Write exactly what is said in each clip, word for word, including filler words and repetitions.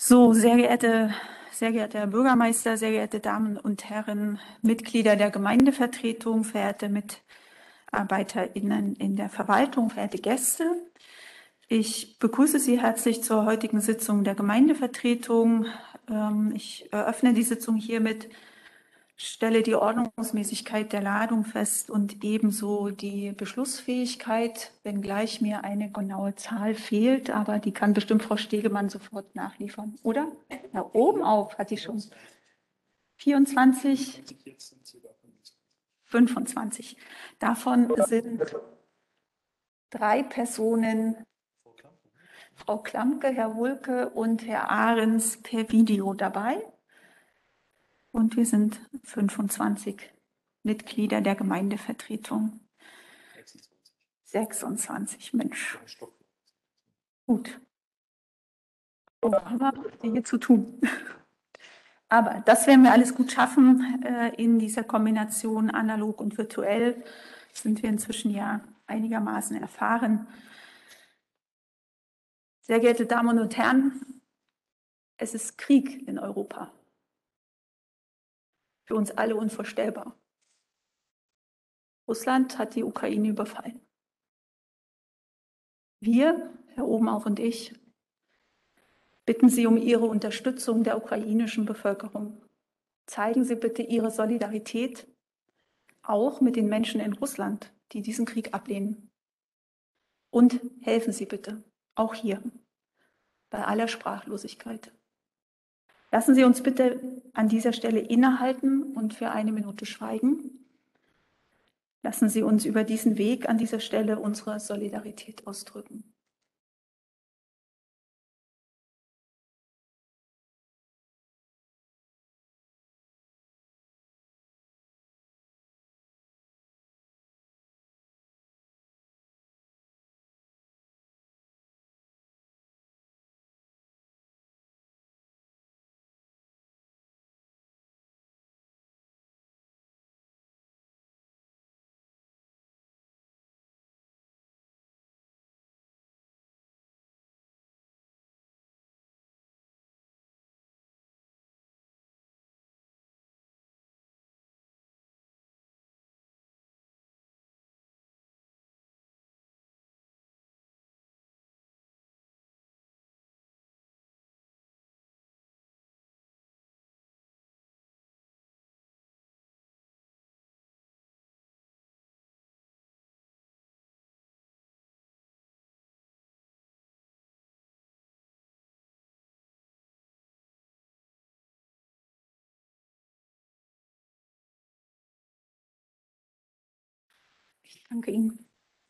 So, sehr geehrte, sehr geehrter Herr Bürgermeister, sehr geehrte Damen und Herren, Mitglieder der Gemeindevertretung, verehrte MitarbeiterInnen in der Verwaltung, verehrte Gäste. Ich begrüße Sie herzlich zur heutigen Sitzung der Gemeindevertretung. Ich eröffne die Sitzung hiermit, stelle die Ordnungsmäßigkeit der Ladung fest und ebenso die Beschlussfähigkeit, wenngleich mir eine genaue Zahl fehlt, aber die kann bestimmt Frau Stegemann sofort nachliefern, oder? Da oben auf hat die schon. vierundzwanzig, fünfundzwanzig. Davon sind drei Personen, Frau Klamke, Herr Wulke und Herr Ahrens, per Video dabei. Und wir sind fünfundzwanzig Mitglieder der Gemeindevertretung. sechsundzwanzig, Mensch. Gut. Oh, aber Dinge zu tun. Aber das werden wir alles gut schaffen. In dieser Kombination analog und virtuell sind wir inzwischen ja einigermaßen erfahren. Sehr geehrte Damen und Herren, es ist Krieg in Europa. Für uns alle unvorstellbar. Russland hat die Ukraine überfallen. Wir, Herr Obenauf und ich, bitten Sie um Ihre Unterstützung der ukrainischen Bevölkerung. Zeigen Sie bitte Ihre Solidarität auch mit den Menschen in Russland, die diesen Krieg ablehnen. Und helfen Sie bitte, auch hier, bei aller Sprachlosigkeit. Lassen Sie uns bitte an dieser Stelle innehalten und für eine Minute schweigen. Lassen Sie uns über diesen Weg an dieser Stelle unsere Solidarität ausdrücken. Ich danke Ihnen.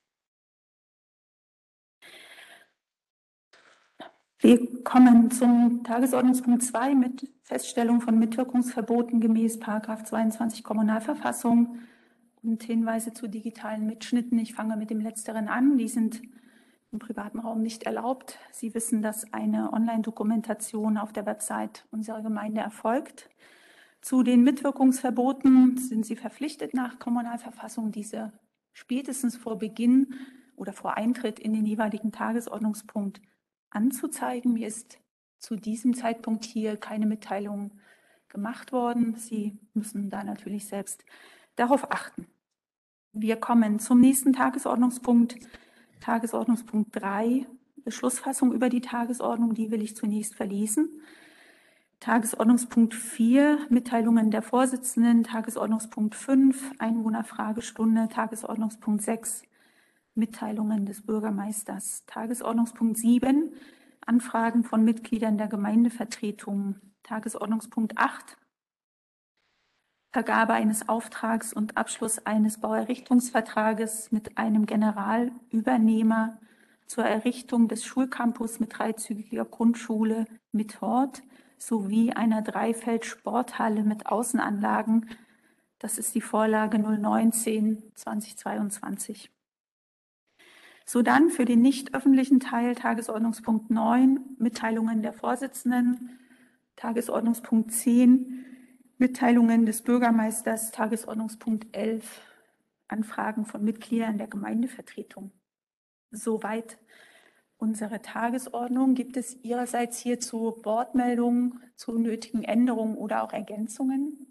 Wir kommen zum Tagesordnungspunkt zwei mit Feststellung von Mitwirkungsverboten gemäß Paragraph zweiundzwanzig Kommunalverfassung und Hinweise zu digitalen Mitschnitten. Ich fange mit dem Letzteren an. Die sind im privaten Raum nicht erlaubt. Sie wissen, dass eine Online-Dokumentation auf der Website unserer Gemeinde erfolgt. Zu den Mitwirkungsverboten sind Sie verpflichtet, nach Kommunalverfassung diese spätestens vor Beginn oder vor Eintritt in den jeweiligen Tagesordnungspunkt anzuzeigen. Mir ist zu diesem Zeitpunkt hier keine Mitteilung gemacht worden. Sie müssen da natürlich selbst darauf achten. Wir kommen zum nächsten Tagesordnungspunkt, Tagesordnungspunkt drei, Beschlussfassung über die Tagesordnung. Die will ich zunächst verlesen. Tagesordnungspunkt vier, Mitteilungen der Vorsitzenden, Tagesordnungspunkt fünf, Einwohnerfragestunde, Tagesordnungspunkt sechs, Mitteilungen des Bürgermeisters, Tagesordnungspunkt sieben, Anfragen von Mitgliedern der Gemeindevertretung, Tagesordnungspunkt acht, Vergabe eines Auftrags und Abschluss eines Bauerrichtungsvertrages mit einem Generalübernehmer zur Errichtung des Schulcampus mit dreizügiger Grundschule mit Hort sowie einer Dreifeld-Sporthalle mit Außenanlagen. Das ist die Vorlage null neunzehn zweitausendzweiundzwanzig. Sodann für den nicht öffentlichen Teil Tagesordnungspunkt neun, Mitteilungen der Vorsitzenden, Tagesordnungspunkt zehn, Mitteilungen des Bürgermeisters, Tagesordnungspunkt elf, Anfragen von Mitgliedern der Gemeindevertretung. Soweit unsere Tagesordnung. Gibt es Ihrerseits hierzu Wortmeldungen zu nötigen Änderungen oder auch Ergänzungen?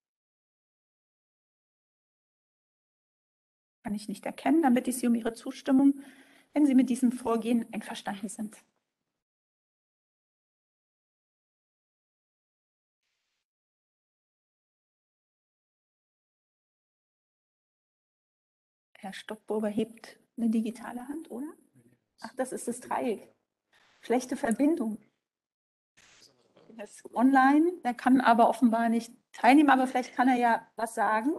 Kann ich nicht erkennen. Dann bitte ich Sie um Ihre Zustimmung, wenn Sie mit diesem Vorgehen einverstanden sind. Herr Stockburger hebt eine digitale Hand, oder? Ach, das ist das Dreieck. Schlechte Verbindung. Er ist online, der kann aber offenbar nicht teilnehmen, aber vielleicht kann er ja was sagen.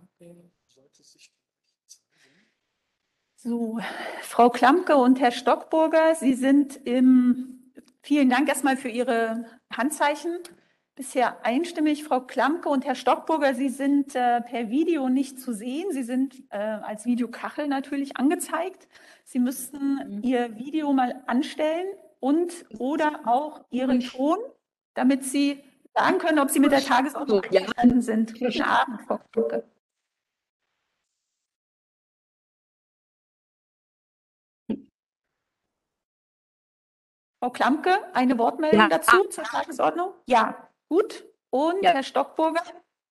So, Frau Klamke und Herr Stockburger, Sie sind im, vielen Dank erstmal für Ihre Handzeichen. Bisher einstimmig. Frau Klamke und Herr Stockburger, Sie sind äh, per Video nicht zu sehen. Sie sind äh, als Videokachel natürlich angezeigt. Sie müssten Ihr Video mal anstellen und oder auch Ihren Ton, damit Sie sagen können, ob Sie mit der Tagesordnung einverstanden sind. Guten Abend, Frau Klamke. Frau Klamke, eine Wortmeldung ja. dazu zur Tagesordnung? Ja, gut. Und ja. Herr Stockburger?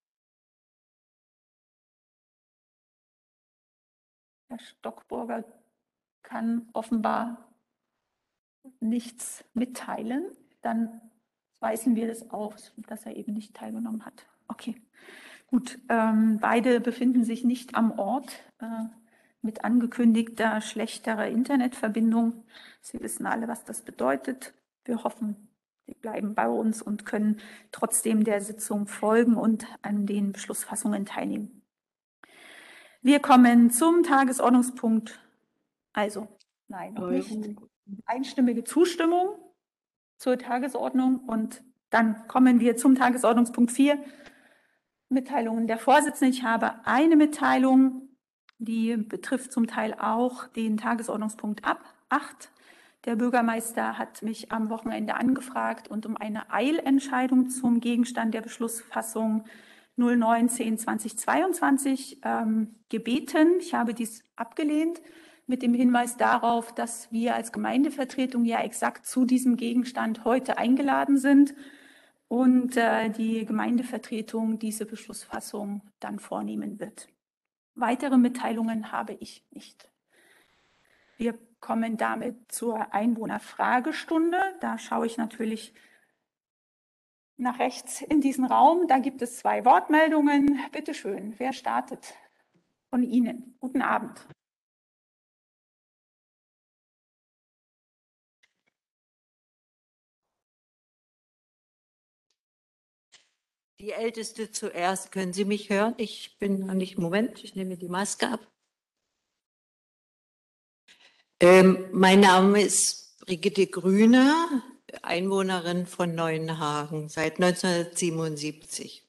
Herr Stockburger kann offenbar nichts mitteilen. Dann weisen wir das aus, dass er eben nicht teilgenommen hat. Okay, gut. Ähm, beide befinden sich nicht am Ort äh, mit angekündigter schlechterer Internetverbindung. Sie wissen alle, was das bedeutet. Wir hoffen, Sie bleiben bei uns und können trotzdem der Sitzung folgen und an den Beschlussfassungen teilnehmen. Wir kommen zum Tagesordnungspunkt. Also, nein, noch nicht. Einstimmige Zustimmung zur Tagesordnung und dann kommen wir zum Tagesordnungspunkt vier. Mitteilungen der Vorsitzenden. Ich habe eine Mitteilung, die betrifft zum Teil auch den Tagesordnungspunkt acht. Der Bürgermeister hat mich am Wochenende angefragt und um eine Eilentscheidung zum Gegenstand der Beschlussfassung null neun zehn zweitausendzweiundzwanzig ähm, gebeten. Ich habe dies abgelehnt mit dem Hinweis darauf, dass wir als Gemeindevertretung ja exakt zu diesem Gegenstand heute eingeladen sind und äh, die Gemeindevertretung diese Beschlussfassung dann vornehmen wird. Weitere Mitteilungen habe ich nicht. Wir kommen damit zur Einwohnerfragestunde. Da schaue ich natürlich nach rechts in diesen Raum. Da gibt es zwei Wortmeldungen. Bitte schön, wer startet von Ihnen? Guten Abend. Die Älteste zuerst. Können Sie mich hören? Ich bin noch nicht. Moment, ich nehme die Maske ab. Ähm, mein Name ist Brigitte Grüner, Einwohnerin von Neuenhagen seit neunzehnhundertsiebenundsiebzig.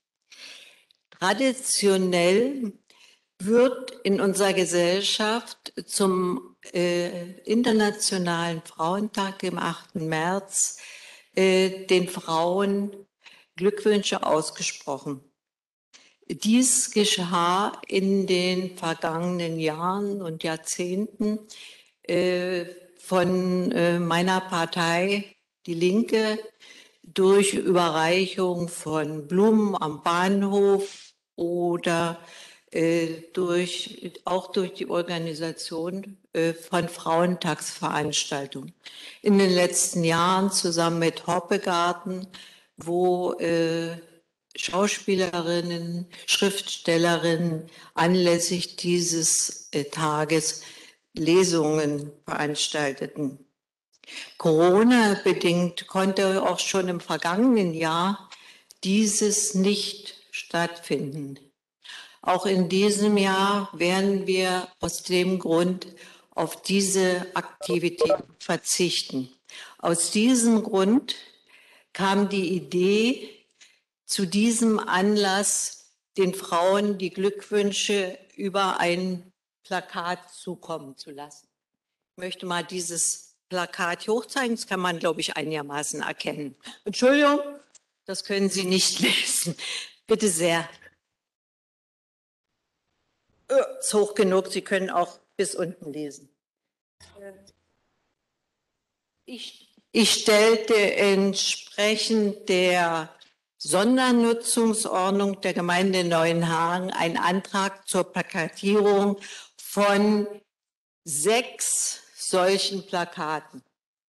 Traditionell wird in unserer Gesellschaft zum äh, Internationalen Frauentag im achten März äh, den Frauen Glückwünsche ausgesprochen. Dies geschah in den vergangenen Jahren und Jahrzehnten äh, von äh, meiner Partei, die Linke, durch Überreichung von Blumen am Bahnhof oder äh, durch, auch durch die Organisation äh, von Frauentagsveranstaltungen. In den letzten Jahren zusammen mit Hoppegarten, wo äh, Schauspielerinnen, Schriftstellerinnen anlässlich dieses äh, Tages Lesungen veranstalteten. Corona-bedingt konnte auch schon im vergangenen Jahr dieses nicht stattfinden. Auch in diesem Jahr werden wir aus dem Grund auf diese Aktivität verzichten. Aus diesem Grund kam die Idee, zu diesem Anlass den Frauen die Glückwünsche über ein Plakat zukommen zu lassen. Ich möchte mal dieses Plakat hochzeigen, das kann man, glaube ich, einigermaßen erkennen. Entschuldigung, das können Sie nicht lesen. Bitte sehr. Ist hoch genug, Sie können auch bis unten lesen. Ich, ich stellte entsprechend der Sondernutzungsordnung der Gemeinde Neuenhagen einen Antrag zur Plakatierung von sechs solchen Plakaten,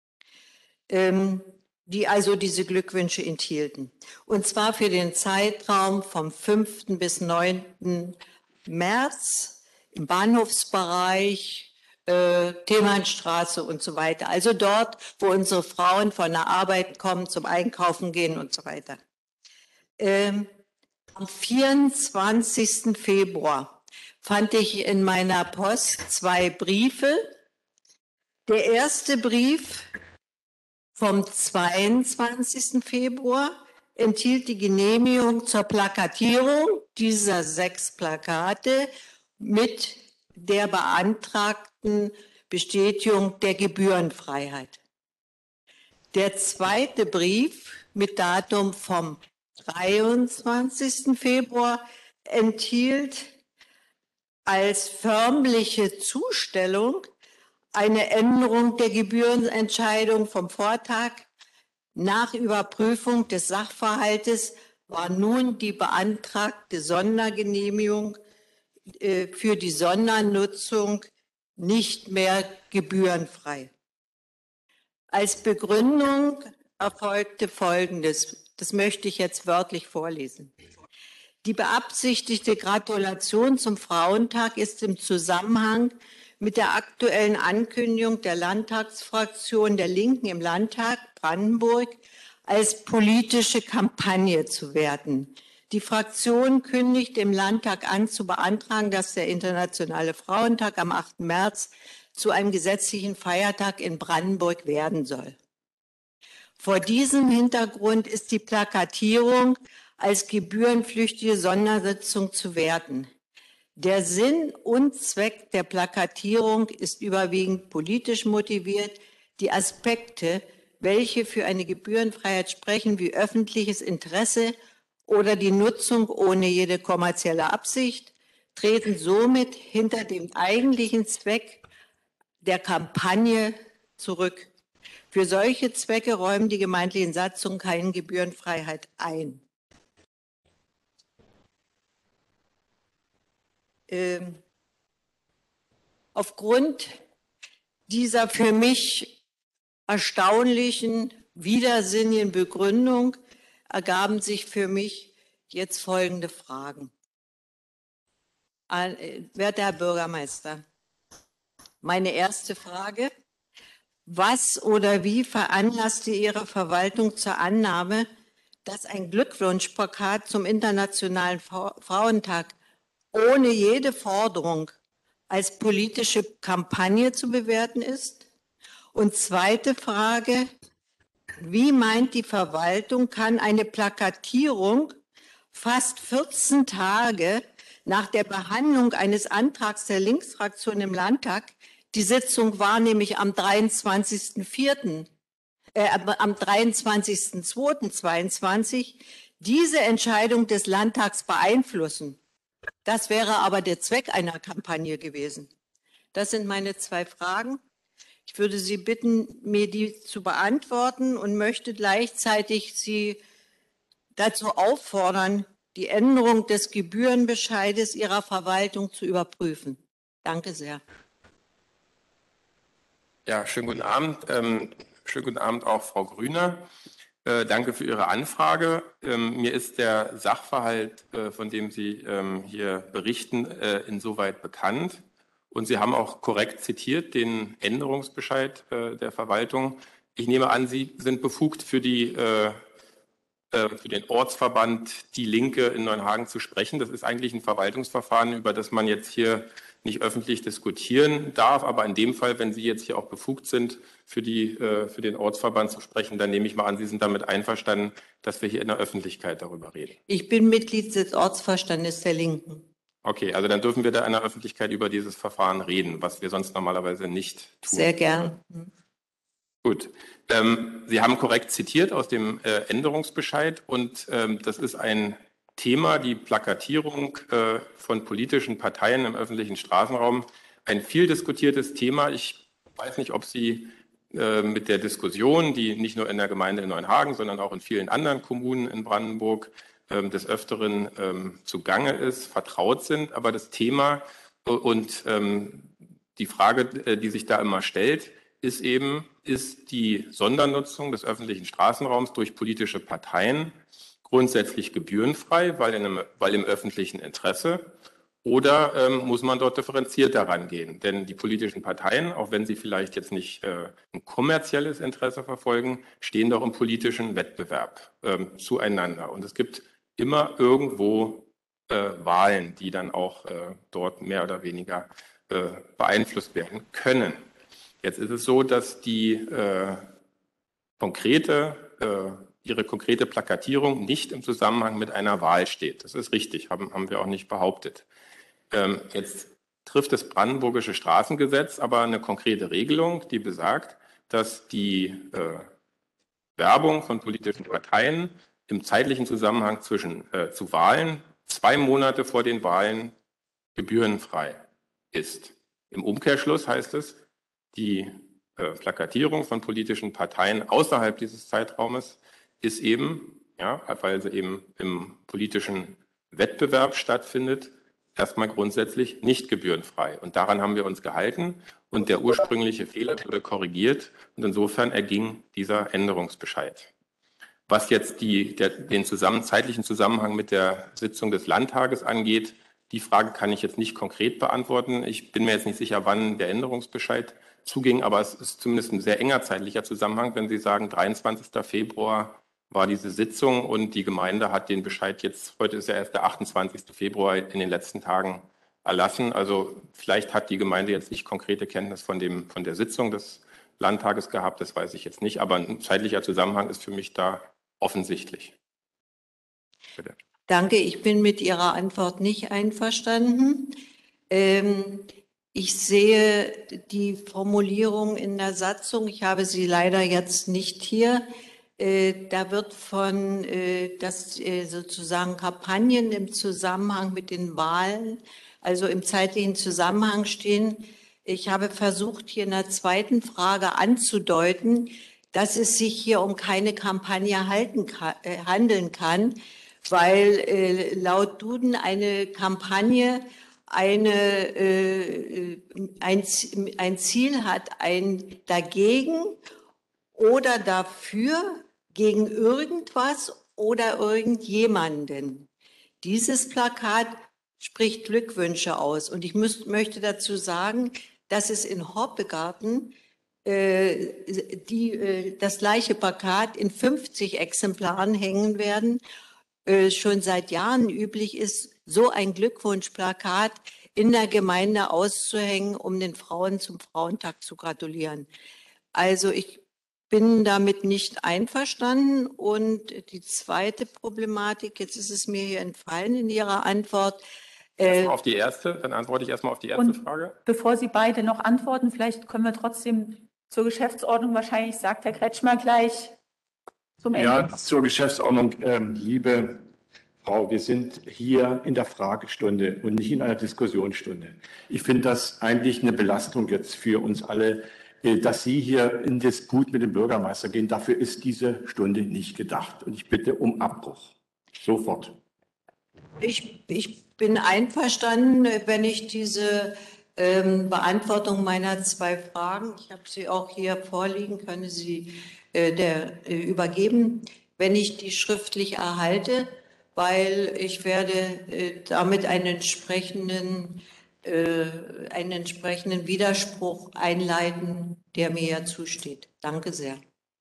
ähm, die also diese Glückwünsche enthielten. Und zwar für den Zeitraum vom fünften bis neunten März im Bahnhofsbereich, äh, Thälmannstraße und so weiter. Also dort, wo unsere Frauen von der Arbeit kommen, zum Einkaufen gehen und so weiter. Ähm, am vierundzwanzigsten Februar fand ich in meiner Post zwei Briefe. Der erste Brief vom zweiundzwanzigsten Februar enthielt die Genehmigung zur Plakatierung dieser sechs Plakate mit der beantragten Bestätigung der Gebührenfreiheit. Der zweite Brief mit Datum vom dreiundzwanzigsten Februar enthielt als förmliche Zustellung eine Änderung der Gebührenentscheidung vom Vortag. Nach Überprüfung des Sachverhaltes war nun die beantragte Sondergenehmigung äh, für die Sondernutzung nicht mehr gebührenfrei. Als Begründung erfolgte Folgendes. Das möchte ich jetzt wörtlich vorlesen. Die beabsichtigte Gratulation zum Frauentag ist im Zusammenhang mit der aktuellen Ankündigung der Landtagsfraktion der Linken im Landtag Brandenburg als politische Kampagne zu werten. Die Fraktion kündigt im Landtag an, zu beantragen, dass der Internationale Frauentag am achten März zu einem gesetzlichen Feiertag in Brandenburg werden soll. Vor diesem Hintergrund ist die Plakatierung als gebührenpflichtige Sondersitzung zu werten. Der Sinn und Zweck der Plakatierung ist überwiegend politisch motiviert. Die Aspekte, welche für eine Gebührenfreiheit sprechen, wie öffentliches Interesse oder die Nutzung ohne jede kommerzielle Absicht, treten somit hinter dem eigentlichen Zweck der Kampagne zurück. Für solche Zwecke räumen die gemeindlichen Satzungen keine Gebührenfreiheit ein. Ähm, aufgrund dieser für mich erstaunlichen, widersinnigen Begründung ergaben sich für mich jetzt folgende Fragen. Äh, werter Herr Bürgermeister, meine erste Frage: Was oder wie veranlasste Ihre Verwaltung zur Annahme, dass ein Glückwunschplakat zum Internationalen Frauentag ohne jede Forderung als politische Kampagne zu bewerten ist? Und zweite Frage: Wie meint die Verwaltung, kann eine Plakatierung fast vierzehn Tage nach der Behandlung eines Antrags der Linksfraktion im Landtag, die Sitzung war nämlich am dreiundzwanzigsten vierten, äh, am dreiundzwanzigsten zweiten zweiundzwanzig, diese Entscheidung des Landtags beeinflussen? Das wäre aber der Zweck einer Kampagne gewesen. Das sind meine zwei Fragen. Ich würde Sie bitten, mir die zu beantworten und möchte gleichzeitig Sie dazu auffordern, die Änderung des Gebührenbescheides Ihrer Verwaltung zu überprüfen. Danke sehr. Ja, schönen guten Abend. Ähm, schönen guten Abend auch Frau Grüner. Äh, danke für Ihre Anfrage. Ähm, mir ist der Sachverhalt, äh, von dem Sie ähm, hier berichten, äh, insoweit bekannt. Und Sie haben auch korrekt zitiert den Änderungsbescheid äh, der Verwaltung. Ich nehme an, Sie sind befugt für die äh, für den Ortsverband Die Linke in Neuenhagen zu sprechen. Das ist eigentlich ein Verwaltungsverfahren, über das man jetzt hier nicht öffentlich diskutieren darf. Aber in dem Fall, wenn Sie jetzt hier auch befugt sind, für, die, für den Ortsverband zu sprechen, dann nehme ich mal an, Sie sind damit einverstanden, dass wir hier in der Öffentlichkeit darüber reden. Ich bin Mitglied des Ortsvorstandes der Linken. Okay, also dann dürfen wir da in der Öffentlichkeit über dieses Verfahren reden, was wir sonst normalerweise nicht tun. Sehr gern. Gut. Ähm, Sie haben korrekt zitiert aus dem äh, Änderungsbescheid und ähm, das ist ein Thema, die Plakatierung äh, von politischen Parteien im öffentlichen Straßenraum. Ein viel diskutiertes Thema. Ich weiß nicht, ob Sie äh, mit der Diskussion, die nicht nur in der Gemeinde in Neuenhagen, sondern auch in vielen anderen Kommunen in Brandenburg äh, des Öfteren äh, zugange ist, vertraut sind. Aber das Thema und ähm, die Frage, äh, die sich da immer stellt, ist eben, ist die Sondernutzung des öffentlichen Straßenraums durch politische Parteien grundsätzlich gebührenfrei, weil, in einem, weil im öffentlichen Interesse, oder ähm, muss man dort differenziert daran gehen? Denn die politischen Parteien, auch wenn sie vielleicht jetzt nicht äh, ein kommerzielles Interesse verfolgen, stehen doch im politischen Wettbewerb ähm, zueinander. Und es gibt immer irgendwo äh, Wahlen, die dann auch äh, dort mehr oder weniger äh, beeinflusst werden können. Jetzt ist es so, dass die äh, konkrete äh, ihre konkrete Plakatierung nicht im Zusammenhang mit einer Wahl steht. Das ist richtig, haben, haben wir auch nicht behauptet. Ähm, jetzt trifft das Brandenburgische Straßengesetz aber eine konkrete Regelung, die besagt, dass die äh, Werbung von politischen Parteien im zeitlichen Zusammenhang zwischen, äh, zu Wahlen zwei Monate vor den Wahlen gebührenfrei ist. Im Umkehrschluss heißt es, die äh, Plakatierung von politischen Parteien außerhalb dieses Zeitraumes ist eben, ja, weil sie eben im politischen Wettbewerb stattfindet, erstmal grundsätzlich nicht gebührenfrei. Und daran haben wir uns gehalten und der ursprüngliche Fehler wurde korrigiert und insofern erging dieser Änderungsbescheid. Was jetzt die, der, den zusammen, zeitlichen Zusammenhang mit der Sitzung des Landtages angeht, die Frage kann ich jetzt nicht konkret beantworten. Ich bin mir jetzt nicht sicher, wann der Änderungsbescheid zuging, aber es ist zumindest ein sehr enger zeitlicher Zusammenhang, wenn Sie sagen, dreiundzwanzigster Februar war diese Sitzung und die Gemeinde hat den Bescheid jetzt, heute ist ja erst der achtundzwanzigster Februar, in den letzten Tagen erlassen. Also vielleicht hat die Gemeinde jetzt nicht konkrete Kenntnis von, dem, von der Sitzung des Landtages gehabt, das weiß ich jetzt nicht, aber ein zeitlicher Zusammenhang ist für mich da offensichtlich. Bitte. Danke, ich bin mit Ihrer Antwort nicht einverstanden. Ähm, ich sehe die Formulierung in der Satzung, ich habe sie leider jetzt nicht hier, äh, da wird von, äh, dass äh, sozusagen Kampagnen im Zusammenhang mit den Wahlen, also im zeitlichen Zusammenhang stehen. Ich habe versucht, hier in der zweiten Frage anzudeuten, dass es sich hier um keine Kampagne halten kann, äh, handeln kann, weil äh, laut Duden eine Kampagne eine, äh, ein, ein Ziel hat, ein dagegen oder dafür, gegen irgendwas oder irgendjemanden. Dieses Plakat spricht Glückwünsche aus. Und ich müß, möchte dazu sagen, dass es in Hoppegarten äh, die, äh, das gleiche Plakat in fünfzig Exemplaren hängen werden. Äh, schon seit Jahren üblich ist, so ein Glückwunschplakat in der Gemeinde auszuhängen, um den Frauen zum Frauentag zu gratulieren. Also ich bin damit nicht einverstanden. Und die zweite Problematik, jetzt ist es mir hier entfallen in Ihrer Antwort. Äh, auf die erste, dann antworte ich erstmal auf die erste und Frage. Bevor Sie beide noch antworten, vielleicht können wir trotzdem zur Geschäftsordnung, wahrscheinlich sagt Herr Kretschmer gleich zum Ende. Ja, zur Geschäftsordnung, ähm, liebe Frau, wir sind hier in der Fragestunde und nicht in einer Diskussionsstunde. Ich finde das eigentlich eine Belastung jetzt für uns alle, äh, dass Sie hier in Disput mit dem Bürgermeister gehen. Dafür ist diese Stunde nicht gedacht. Und ich bitte um Abbruch. Sofort. Ich, ich bin einverstanden, wenn ich diese ähm, Beantwortung meiner zwei Fragen, ich habe sie auch hier vorliegen, können Sie äh, der, äh, übergeben, wenn ich die schriftlich erhalte, weil ich werde äh, damit einen entsprechenden, äh, einen entsprechenden Widerspruch einleiten, der mir ja zusteht. Danke sehr.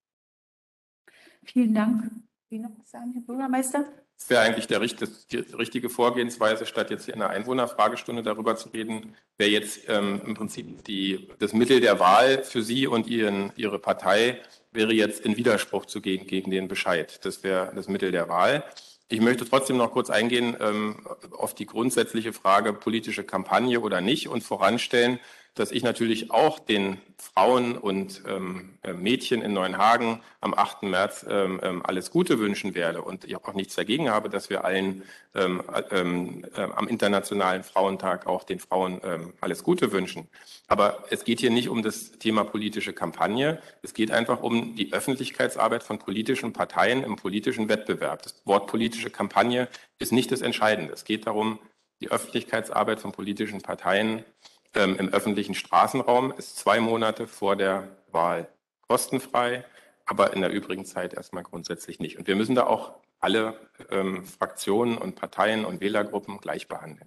Vielen Dank. Wie noch was sagen, Herr Bürgermeister? Das wäre eigentlich der, die richtige Vorgehensweise, statt jetzt in einer Einwohnerfragestunde darüber zu reden, wäre jetzt ähm, im Prinzip die, das Mittel der Wahl für Sie und Ihren, Ihre Partei, wäre jetzt in Widerspruch zu gehen gegen den Bescheid. Das wäre das Mittel der Wahl. Ich möchte trotzdem noch kurz eingehen ähm, auf die grundsätzliche Frage politische Kampagne oder nicht und voranstellen, dass ich natürlich auch den Frauen und ähm, Mädchen in Neuenhagen am achten März ähm, alles Gute wünschen werde und ich auch nichts dagegen habe, dass wir allen ähm, ähm, äh, am Internationalen Frauentag auch den Frauen ähm, alles Gute wünschen. Aber es geht hier nicht um das Thema politische Kampagne. Es geht einfach um die Öffentlichkeitsarbeit von politischen Parteien im politischen Wettbewerb. Das Wort politische Kampagne ist nicht das Entscheidende. Es geht darum, die Öffentlichkeitsarbeit von politischen Parteien ähm, im öffentlichen Straßenraum ist zwei Monate vor der Wahl kostenfrei, aber in der übrigen Zeit erstmal grundsätzlich nicht. Und wir müssen da auch alle ähm, Fraktionen und Parteien und Wählergruppen gleich behandeln.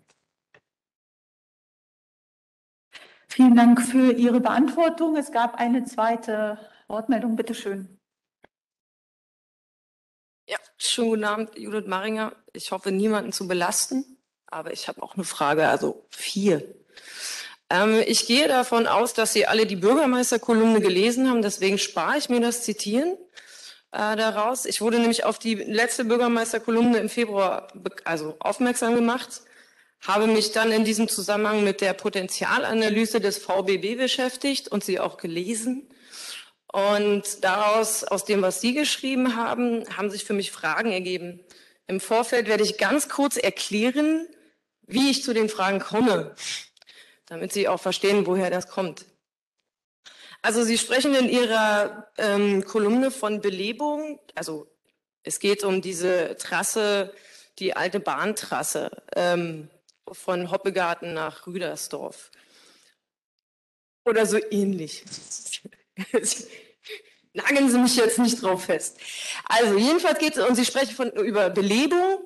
Vielen Dank für Ihre Beantwortung. Es gab eine zweite Wortmeldung. Bitte schön. Ja, schönen guten Abend, Judith Maringer. Ich hoffe, niemanden zu belasten, aber ich habe auch eine Frage, also vier. Ähm, ich gehe davon aus, dass Sie alle die Bürgermeisterkolumne gelesen haben, deswegen spare ich mir das Zitieren äh, daraus. Ich wurde nämlich auf die letzte Bürgermeisterkolumne im Februar also aufmerksam gemacht, habe mich dann in diesem Zusammenhang mit der Potenzialanalyse des V B B beschäftigt und sie auch gelesen. Und daraus, aus dem, was Sie geschrieben haben, haben sich für mich Fragen ergeben. Im Vorfeld werde ich ganz kurz erklären, wie ich zu den Fragen komme, damit Sie auch verstehen, woher das kommt. Also Sie sprechen in Ihrer ähm, Kolumne von Belebung, also es geht um diese Trasse, die alte Bahntrasse ähm, von Hoppegarten nach Rüdersdorf. Oder so ähnlich. Nageln Sie mich jetzt nicht drauf fest. Also jedenfalls geht es, und Sie sprechen von, über Belebung.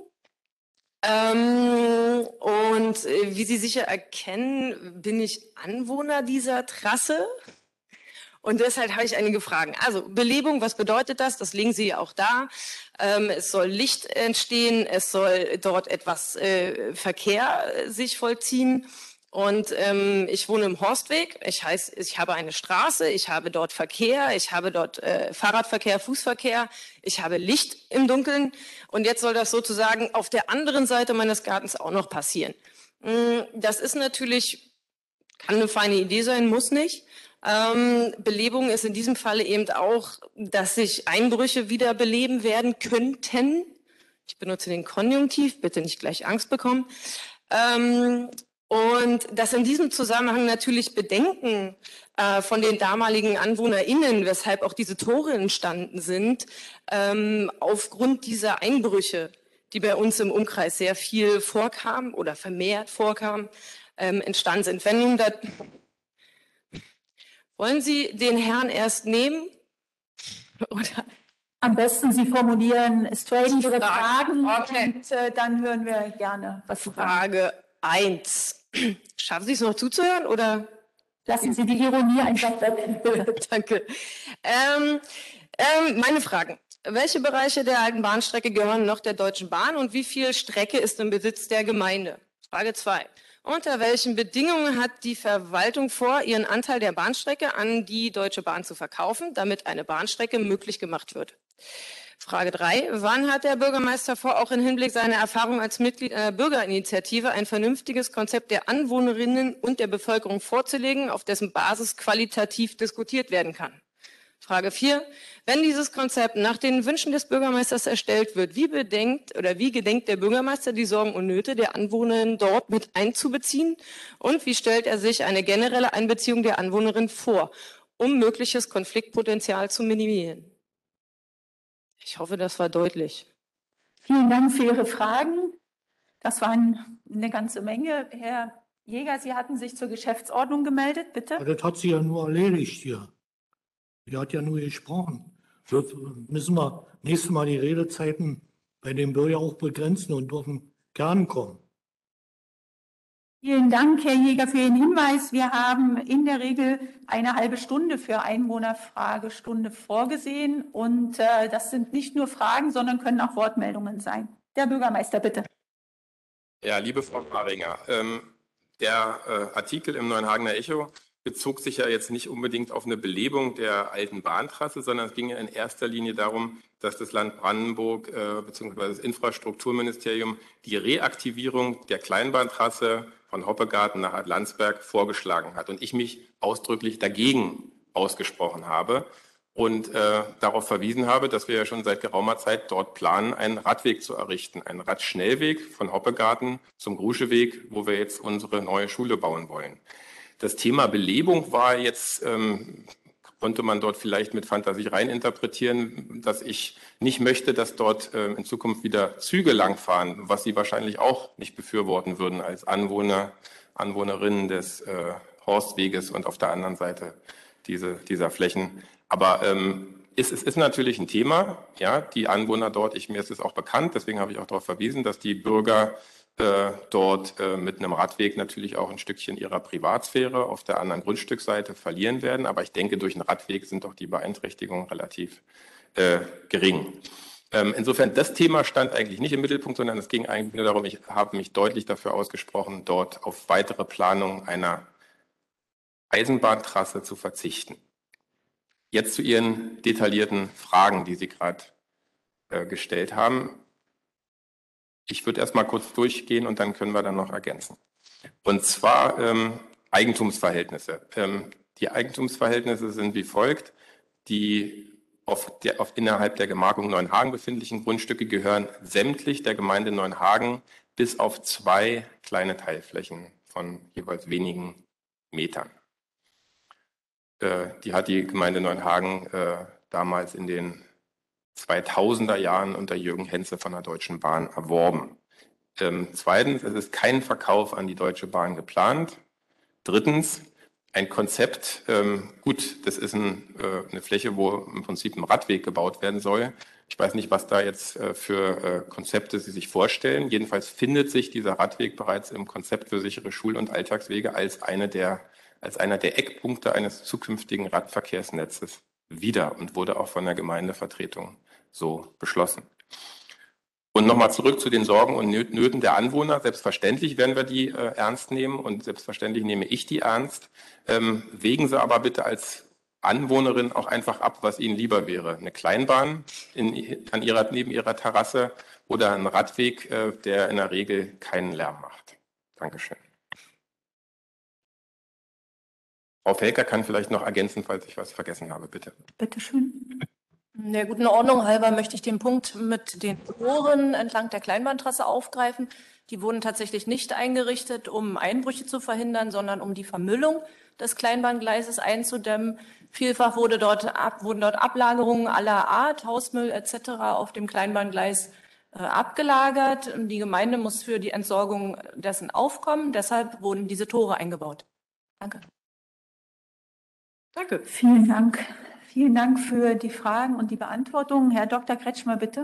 Ähm, und äh, wie Sie sicher erkennen, bin ich Anwohner dieser Trasse. Und deshalb habe ich einige Fragen. Also Belebung, was bedeutet das? Das legen Sie ja auch da. Ähm, es soll Licht entstehen, es soll dort etwas äh, Verkehr äh, sich vollziehen. Und ähm, ich wohne im Horstweg. Ich heißt, ich habe eine Straße, ich habe dort Verkehr, ich habe dort äh, Fahrradverkehr, Fußverkehr, ich habe Licht im Dunkeln. Und jetzt soll das sozusagen auf der anderen Seite meines Gartens auch noch passieren. Das ist natürlich, kann eine feine Idee sein, muss nicht. Ähm, Belebung ist in diesem Falle eben auch, dass sich Einbrüche wieder beleben werden könnten. Ich benutze den Konjunktiv, bitte nicht gleich Angst bekommen. Ähm, Und dass in diesem Zusammenhang natürlich Bedenken äh, von den damaligen AnwohnerInnen, weshalb auch diese Tore entstanden sind, ähm, aufgrund dieser Einbrüche, die bei uns im Umkreis sehr viel vorkamen oder vermehrt vorkamen, ähm, entstanden sind. Wenn nun da, wollen Sie den Herrn erst nehmen? Oder? Am besten Sie formulieren straight Ihre Fragen. Fragen Okay. und äh, dann hören wir gerne, was Sie sagen. Frage eins. Schaffen Sie es noch zuzuhören oder? Lassen Sie die Ironie einfach weg. Danke. Ähm, ähm, meine Fragen. Welche Bereiche der alten Bahnstrecke gehören noch der Deutschen Bahn und wie viel Strecke ist im Besitz der Gemeinde? Frage zwei. Unter welchen Bedingungen hat die Verwaltung vor, ihren Anteil der Bahnstrecke an die Deutsche Bahn zu verkaufen, damit eine Bahnstrecke möglich gemacht wird? Frage drei. Wann hat der Bürgermeister vor, auch im Hinblick seiner Erfahrung als Mitglied einer Bürgerinitiative, ein vernünftiges Konzept der Anwohnerinnen und der Bevölkerung vorzulegen, auf dessen Basis qualitativ diskutiert werden kann? Frage vier. Wenn dieses Konzept nach den Wünschen des Bürgermeisters erstellt wird, wie bedenkt oder wie gedenkt der Bürgermeister, die Sorgen und Nöte der Anwohnerinnen dort mit einzubeziehen? Und wie stellt er sich eine generelle Einbeziehung der Anwohnerinnen vor, um mögliches Konfliktpotenzial zu minimieren? Ich hoffe, das war deutlich. Vielen Dank für Ihre Fragen. Das waren eine ganze Menge. Herr Jäger, Sie hatten sich zur Geschäftsordnung gemeldet, bitte. Ja, das hat sie ja nur erledigt hier. Die hat ja nur gesprochen. So müssen wir nächstes Mal die Redezeiten bei dem Bürger auch begrenzen und auf den Kern kommen. Vielen Dank, Herr Jäger, für Ihren Hinweis. Wir haben in der Regel eine halbe Stunde für Einwohnerfragestunde vorgesehen. Und äh, das sind nicht nur Fragen, sondern können auch Wortmeldungen sein. Der Bürgermeister, bitte. Ja, liebe Frau Maringer, ähm, der äh, Artikel im Neuenhagener Echo bezog sich ja jetzt nicht unbedingt auf eine Belebung der alten Bahntrasse, sondern es ging ja in erster Linie darum, dass das Land Brandenburg äh, bzw. das Infrastrukturministerium die Reaktivierung der Kleinbahntrasse von Hoppegarten nach Landsberg vorgeschlagen hat und ich mich ausdrücklich dagegen ausgesprochen habe und äh, darauf verwiesen habe, dass wir ja schon seit geraumer Zeit dort planen, einen Radweg zu errichten, einen Radschnellweg von Hoppegarten zum Gruscheweg, wo wir jetzt unsere neue Schule bauen wollen. Das Thema Belebung war jetzt, ähm, konnte man dort vielleicht mit Fantasie reininterpretieren, dass ich nicht möchte, dass dort äh, in Zukunft wieder Züge langfahren, was Sie wahrscheinlich auch nicht befürworten würden als Anwohner, Anwohnerinnen des äh, Horstweges und auf der anderen Seite diese, dieser Flächen. Aber ähm, es, es ist natürlich ein Thema, ja, die Anwohner dort, ich, mir ist es auch bekannt, deswegen habe ich auch darauf verwiesen, dass die Bürger äh, dort äh, mit einem Radweg natürlich auch ein Stückchen ihrer Privatsphäre auf der anderen Grundstücksseite verlieren werden. Aber ich denke, durch einen Radweg sind doch die Beeinträchtigungen relativ äh, gering. Ähm, insofern, das Thema stand eigentlich nicht im Mittelpunkt, sondern es ging eigentlich nur darum, ich habe mich deutlich dafür ausgesprochen, dort auf weitere Planung einer Eisenbahntrasse zu verzichten. Jetzt zu Ihren detaillierten Fragen, die Sie gerade äh, gestellt haben. Ich würde erst mal kurz durchgehen und dann können wir dann noch ergänzen. Und zwar ähm, Eigentumsverhältnisse. Ähm, die Eigentumsverhältnisse sind wie folgt. Die auf, der, auf innerhalb der Gemarkung Neuenhagen befindlichen Grundstücke gehören sämtlich der Gemeinde Neuenhagen bis auf zwei kleine Teilflächen von jeweils wenigen Metern. Äh, die hat die Gemeinde Neuenhagen äh, damals in den zweitausender Jahren unter Jürgen Henze von der Deutschen Bahn erworben. Ähm, zweitens, es ist kein Verkauf an die Deutsche Bahn geplant. Drittens, ein Konzept, ähm, gut, das ist ein, äh, eine Fläche, wo im Prinzip ein Radweg gebaut werden soll. Ich weiß nicht, was da jetzt äh, für äh, Konzepte Sie sich vorstellen. Jedenfalls findet sich dieser Radweg bereits im Konzept für sichere Schul- und Alltagswege als, eine der, als einer der Eckpunkte eines zukünftigen Radverkehrsnetzes wieder und wurde auch von der Gemeindevertretung so beschlossen. Und nochmal zurück zu den Sorgen und Nöten der Anwohner. Selbstverständlich werden wir die äh, ernst nehmen und selbstverständlich nehme ich die ernst. Ähm, wägen Sie aber bitte als Anwohnerin auch einfach ab, was Ihnen lieber wäre. Eine Kleinbahn in, an ihrer, neben Ihrer Terrasse oder ein Radweg, äh, der in der Regel keinen Lärm macht. Dankeschön. Frau Felker kann vielleicht noch ergänzen, falls ich was vergessen habe, bitte. Bitte schön. Der guten Ordnung halber möchte ich den Punkt mit den Toren entlang der Kleinbahntrasse aufgreifen. Die wurden tatsächlich nicht eingerichtet, um Einbrüche zu verhindern, sondern um die Vermüllung des Kleinbahngleises einzudämmen. Vielfach wurde dort ab, wurden dort Ablagerungen aller Art, Hausmüll et cetera auf dem Kleinbahngleis äh, abgelagert. Die Gemeinde muss für die Entsorgung dessen aufkommen. Deshalb wurden diese Tore eingebaut. Danke. Danke. Vielen Dank. Vielen Dank für die Fragen und die Beantwortung. Herr Doktor Kretschmer, bitte.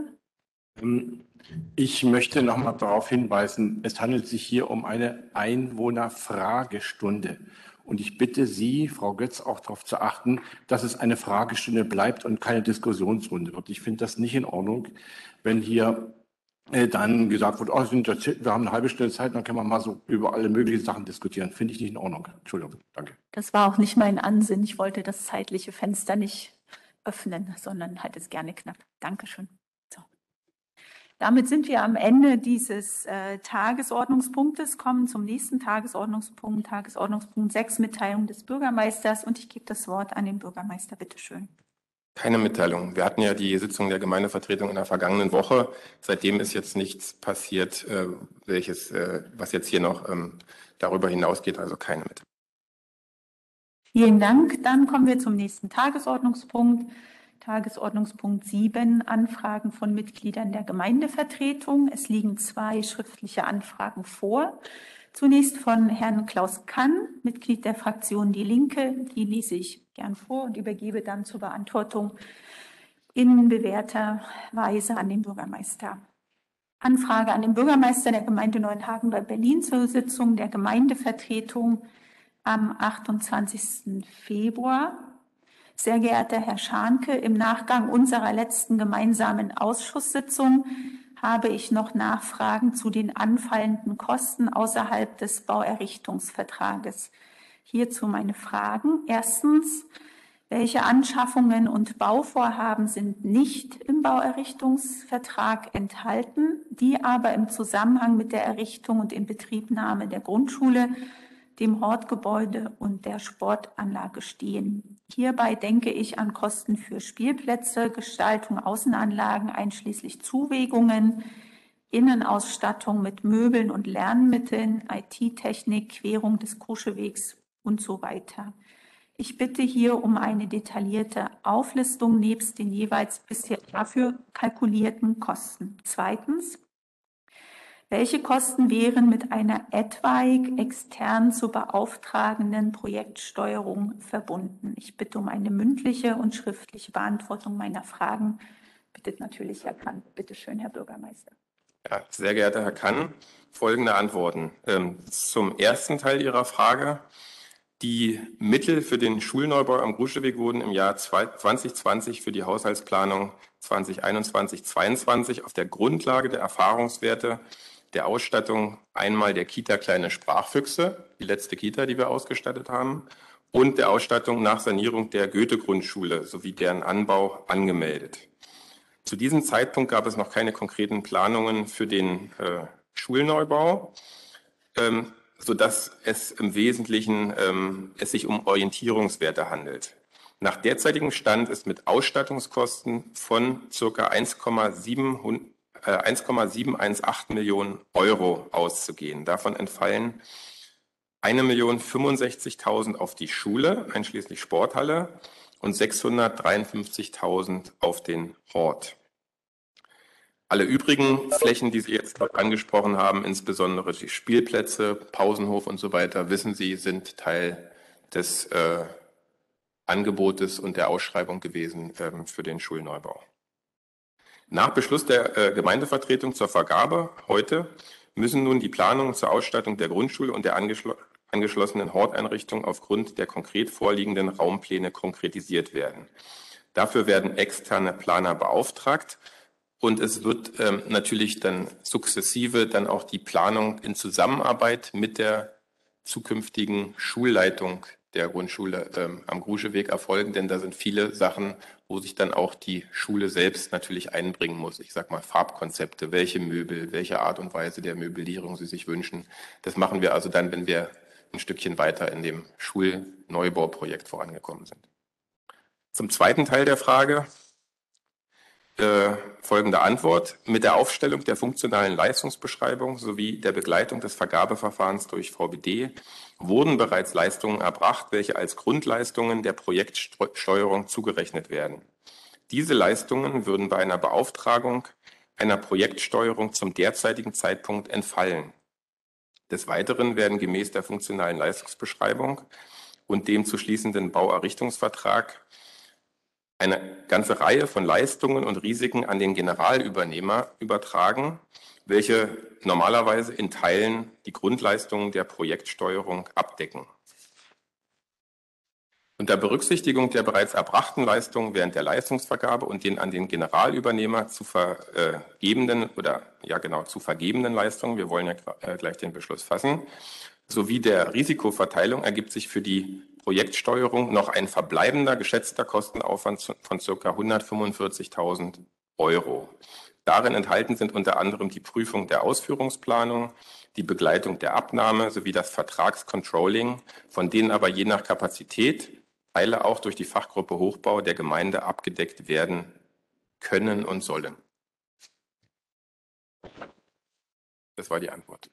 Ich möchte noch mal darauf hinweisen, es handelt sich hier um eine Einwohnerfragestunde. Und ich bitte Sie, Frau Götz, auch darauf zu achten, dass es eine Fragestunde bleibt und keine Diskussionsrunde wird. Ich finde das nicht in Ordnung, wenn hier dann gesagt wird, oh, wir haben eine halbe Stunde Zeit, dann können wir mal so über alle möglichen Sachen diskutieren. Finde ich nicht in Ordnung. Entschuldigung, danke. Das war auch nicht mein Ansinn. Ich wollte das zeitliche Fenster nicht öffnen, sondern halt es gerne knapp. Dankeschön. So. Damit sind wir am Ende dieses äh, Tagesordnungspunktes, kommen zum nächsten Tagesordnungspunkt, Tagesordnungspunkt sechs, Mitteilung des Bürgermeisters. Und ich gebe das Wort an den Bürgermeister. Bitte schön. Keine Mitteilung. Wir hatten ja die Sitzung der Gemeindevertretung in der vergangenen Woche. Seitdem ist jetzt nichts passiert, äh, welches, äh, was jetzt hier noch ähm, darüber hinausgeht, also keine Mitteilung. Vielen Dank. Dann kommen wir zum nächsten Tagesordnungspunkt. Tagesordnungspunkt sieben, Anfragen von Mitgliedern der Gemeindevertretung. Es liegen zwei schriftliche Anfragen vor. Zunächst von Herrn Klaus Kann, Mitglied der Fraktion Die Linke. Die lese ich gern vor und übergebe dann zur Beantwortung in bewährter Weise an den Bürgermeister. Anfrage an den Bürgermeister der Gemeinde Neuenhagen bei Berlin zur Sitzung der Gemeindevertretung am achtundzwanzigsten Februar. Sehr geehrter Herr Scharnke, im Nachgang unserer letzten gemeinsamen Ausschusssitzung habe ich noch Nachfragen zu den anfallenden Kosten außerhalb des Bauerrichtungsvertrages. Hierzu meine Fragen. Erstens, welche Anschaffungen und Bauvorhaben sind nicht im Bauerrichtungsvertrag enthalten, die aber im Zusammenhang mit der Errichtung und Inbetriebnahme der Grundschule, dem Hortgebäude und der Sportanlage stehen? Hierbei denke ich an Kosten für Spielplätze, Gestaltung, Außenanlagen einschließlich Zuwägungen, Innenausstattung mit Möbeln und Lernmitteln, I T-Technik, Querung des Kuschewegs und so weiter. Ich bitte hier um eine detaillierte Auflistung nebst den jeweils bisher dafür kalkulierten Kosten. Zweitens, welche Kosten wären mit einer etwaig extern zu beauftragenden Projektsteuerung verbunden? Ich bitte um eine mündliche und schriftliche Beantwortung meiner Fragen. Bittet natürlich Herr Kann. Bitte schön, Herr Bürgermeister. Ja, sehr geehrter Herr Kann, folgende Antworten. Ähm, zum ersten Teil Ihrer Frage. Die Mittel für den Schulneubau am Gruscheweg wurden im Jahr zwanzig zwanzig für die Haushaltsplanung zwanzig einundzwanzig zweiundzwanzig auf der Grundlage der Erfahrungswerte der Ausstattung einmal der Kita Kleine Sprachfüchse, die letzte Kita, die wir ausgestattet haben, und der Ausstattung nach Sanierung der Goethe-Grundschule sowie deren Anbau angemeldet. Zu diesem Zeitpunkt gab es noch keine konkreten Planungen für den äh, Schulneubau, ähm, sodass es im Wesentlichen ähm, es sich um Orientierungswerte handelt. Nach derzeitigem Stand ist mit Ausstattungskosten von ca. eins Komma sieben achtzehn Millionen Euro auszugehen. Davon entfallen eine Million fünfundsechzigtausend auf die Schule, einschließlich Sporthalle, und sechshundertdreiundfünfzigtausend auf den Hort. Alle übrigen Flächen, die Sie jetzt angesprochen haben, insbesondere die Spielplätze, Pausenhof und so weiter, wissen Sie, sind Teil des äh, Angebotes und der Ausschreibung gewesen ähm, für den Schulneubau. Nach Beschluss der äh, Gemeindevertretung zur Vergabe heute müssen nun die Planungen zur Ausstattung der Grundschule und der angeschl angeschlossenen Horteinrichtung aufgrund der konkret vorliegenden Raumpläne konkretisiert werden. Dafür werden externe Planer beauftragt. Und es wird ähm, natürlich dann sukzessive dann auch die Planung in Zusammenarbeit mit der zukünftigen Schulleitung der Grundschule ähm, am Gruscheweg erfolgen, denn da sind viele Sachen, wo sich dann auch die Schule selbst natürlich einbringen muss. Ich sage mal Farbkonzepte, welche Möbel, welche Art und Weise der Möblierung sie sich wünschen. Das machen wir also dann, wenn wir ein Stückchen weiter in dem Schulneubauprojekt vorangekommen sind. Zum zweiten Teil der Frage. Äh, folgende Antwort. Mit der Aufstellung der funktionalen Leistungsbeschreibung sowie der Begleitung des Vergabeverfahrens durch V B D wurden bereits Leistungen erbracht, welche als Grundleistungen der Projektsteuerung zugerechnet werden. Diese Leistungen würden bei einer Beauftragung einer Projektsteuerung zum derzeitigen Zeitpunkt entfallen. Des Weiteren werden gemäß der funktionalen Leistungsbeschreibung und dem zu schließenden Bauerrichtungsvertrag eine ganze Reihe von Leistungen und Risiken an den Generalübernehmer übertragen, welche normalerweise in Teilen die Grundleistungen der Projektsteuerung abdecken. Unter Berücksichtigung der bereits erbrachten Leistungen während der Leistungsvergabe und den an den Generalübernehmer zu vergebenden oder ja genau zu vergebenen Leistungen, wir wollen ja gleich den Beschluss fassen, sowie der Risikoverteilung ergibt sich für die Projektsteuerung noch ein verbleibender geschätzter Kostenaufwand von ca. hundertfünfundvierzigtausend Euro. Darin enthalten sind unter anderem die Prüfung der Ausführungsplanung, die Begleitung der Abnahme sowie das Vertragscontrolling, von denen aber je nach Kapazität Teile auch durch die Fachgruppe Hochbau der Gemeinde abgedeckt werden können und sollen. Das war die Antwort.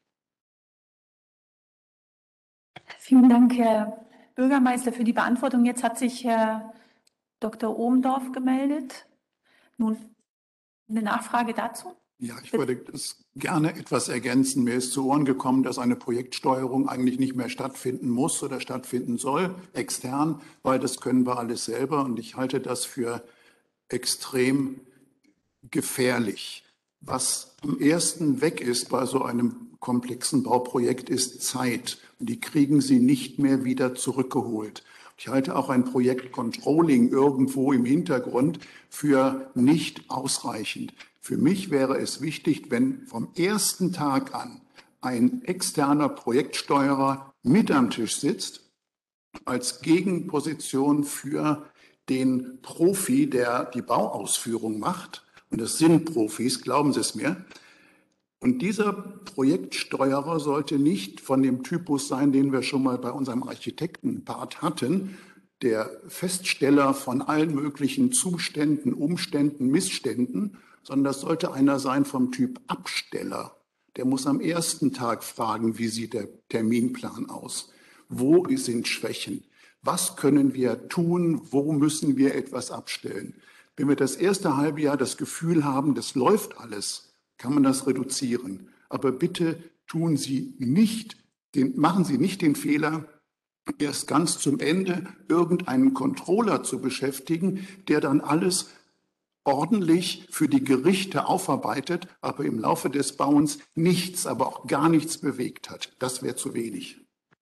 Vielen Dank, Herr Bürgermeister, für die Beantwortung. Jetzt hat sich Herr Doktor Ohmdorf gemeldet. Nun eine Nachfrage dazu? Ja, ich würde das gerne etwas ergänzen. Mir ist zu Ohren gekommen, dass eine Projektsteuerung eigentlich nicht mehr stattfinden muss oder stattfinden soll, extern, weil das können wir alles selber. Und ich halte das für extrem gefährlich. Was am ersten weg ist bei so einem komplexen Bauprojekt, ist Zeit. Und die kriegen Sie nicht mehr wieder zurückgeholt. Ich halte auch ein Projekt Controlling irgendwo im Hintergrund für nicht ausreichend. Für mich wäre es wichtig, wenn vom ersten Tag an ein externer Projektsteuerer mit am Tisch sitzt als Gegenposition für den Profi, der die Bauausführung macht. Und das sind Profis, glauben Sie es mir. Und dieser Projektsteuerer sollte nicht von dem Typus sein, den wir schon mal bei unserem Architektenpart hatten, der Feststeller von allen möglichen Zuständen, Umständen, Missständen, sondern das sollte einer sein vom Typ Absteller. Der muss am ersten Tag fragen, wie sieht der Terminplan aus? Wo sind Schwächen? Was können wir tun? Wo müssen wir etwas abstellen? Wenn wir das erste halbe Jahr das Gefühl haben, das läuft alles, kann man das reduzieren. Aber bitte tun Sie nicht, den, machen Sie nicht den Fehler, erst ganz zum Ende irgendeinen Controller zu beschäftigen, der dann alles ordentlich für die Gerichte aufarbeitet, aber im Laufe des Bauens nichts, aber auch gar nichts bewegt hat. Das wäre zu wenig.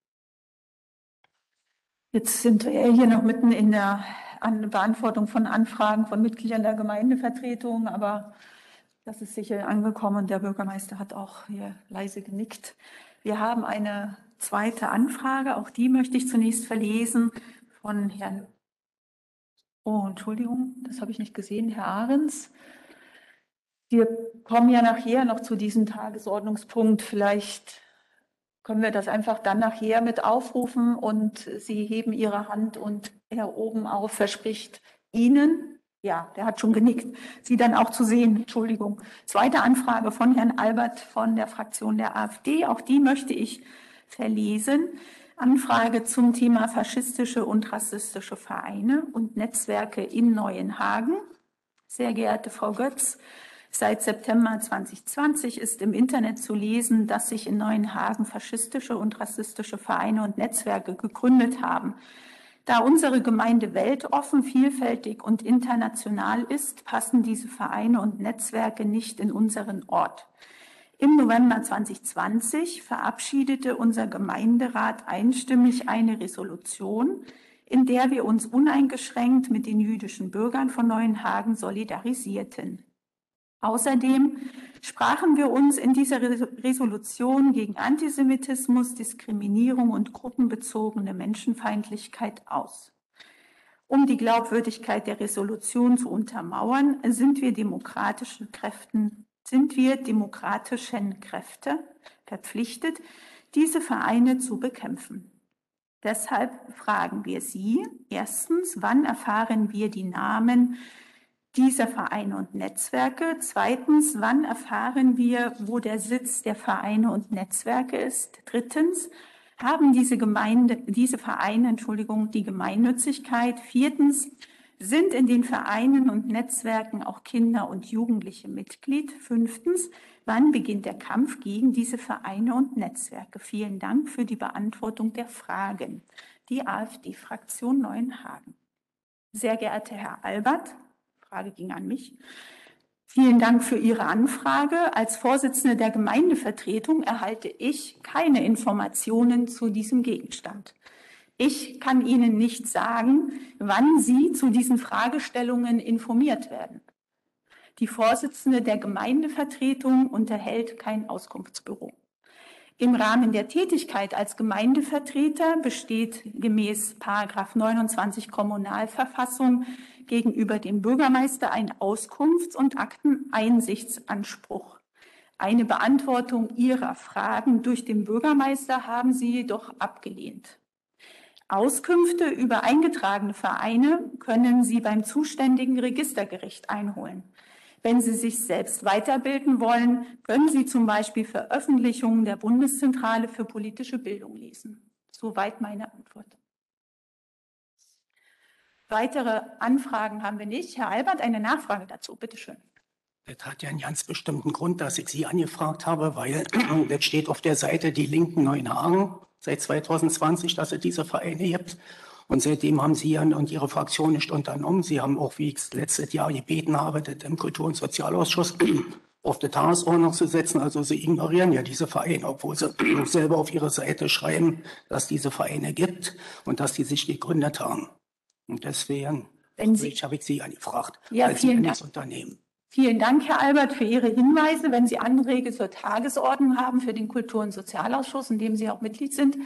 Jetzt sind wir hier noch mitten in der Beantwortung von Anfragen von Mitgliedern der Gemeindevertretung, aber das ist sicher angekommen und der Bürgermeister hat auch hier leise genickt. Wir haben eine zweite Anfrage, auch die möchte ich zunächst verlesen von Herrn, oh Entschuldigung, das habe ich nicht gesehen, Herr Ahrens. Wir kommen ja nachher noch zu diesem Tagesordnungspunkt, vielleicht können wir das einfach dann nachher mit aufrufen und Sie heben Ihre Hand und Herr Obenauf verspricht Ihnen, ja, der hat schon genickt, Sie dann auch zu sehen, Entschuldigung. Zweite Anfrage von Herrn Albert von der Fraktion der AfD, auch die möchte ich verlesen. Anfrage zum Thema faschistische und rassistische Vereine und Netzwerke in Neuenhagen. Sehr geehrte Frau Götz, seit September zweitausendzwanzig ist im Internet zu lesen, dass sich in Neuenhagen faschistische und rassistische Vereine und Netzwerke gegründet haben. Da unsere Gemeinde weltoffen, vielfältig und international ist, passen diese Vereine und Netzwerke nicht in unseren Ort. Im November zweitausendzwanzig verabschiedete unser Gemeinderat einstimmig eine Resolution, in der wir uns uneingeschränkt mit den jüdischen Bürgern von Neuenhagen solidarisierten. Außerdem sprachen wir uns in dieser Resolution gegen Antisemitismus, Diskriminierung und gruppenbezogene Menschenfeindlichkeit aus. Um die Glaubwürdigkeit der Resolution zu untermauern, sind wir demokratischen Kräften, sind wir demokratischen Kräfte verpflichtet, diese Vereine zu bekämpfen. Deshalb fragen wir Sie, erstens, wann erfahren wir die Namen dieser Vereine und Netzwerke? Zweitens, wann erfahren wir, wo der Sitz der Vereine und Netzwerke ist? Drittens, haben diese Gemeinde, diese Vereine, Entschuldigung, die Gemeinnützigkeit? Viertens, sind in den Vereinen und Netzwerken auch Kinder und Jugendliche Mitglied? Fünftens, wann beginnt der Kampf gegen diese Vereine und Netzwerke? Vielen Dank für die Beantwortung der Fragen. Die AfD-Fraktion Neuenhagen. Sehr geehrter Herr Albert, Frage ging an mich. Vielen Dank für Ihre Anfrage. Als Vorsitzende der Gemeindevertretung erhalte ich keine Informationen zu diesem Gegenstand. Ich kann Ihnen nicht sagen, wann Sie zu diesen Fragestellungen informiert werden. Die Vorsitzende der Gemeindevertretung unterhält kein Auskunftsbüro. Im Rahmen der Tätigkeit als Gemeindevertreter besteht gemäß Paragraph neunundzwanzig Kommunalverfassung gegenüber dem Bürgermeister ein Auskunfts- und Akteneinsichtsanspruch. Eine Beantwortung Ihrer Fragen durch den Bürgermeister haben Sie jedoch abgelehnt. Auskünfte über eingetragene Vereine können Sie beim zuständigen Registergericht einholen. Wenn Sie sich selbst weiterbilden wollen, können Sie zum Beispiel Veröffentlichungen der Bundeszentrale für politische Bildung lesen. Soweit meine Antwort. Weitere Anfragen haben wir nicht. Herr Albert, eine Nachfrage dazu, bitte schön. Das hat ja einen ganz bestimmten Grund, dass ich Sie angefragt habe, weil das steht auf der Seite Die Linken Neuenhagen seit zweitausendzwanzig, dass es diese Vereine gibt. Und seitdem haben Sie und Ihre Fraktion nicht unternommen. Sie haben auch, wie ich es letztes Jahr gebeten habe, das im Kultur- und Sozialausschuss auf die Tagesordnung zu setzen. Also Sie ignorieren ja diese Vereine, obwohl Sie selber auf Ihrer Seite schreiben, dass diese Vereine gibt und dass die sich gegründet haben. Und deswegen habe ich Sie angefragt, ja, weil Sie vielen nichts Dank. unternehmen. Vielen Dank, Herr Albert, für Ihre Hinweise. Wenn Sie Anträge zur Tagesordnung haben für den Kultur- und Sozialausschuss, in dem Sie auch Mitglied sind,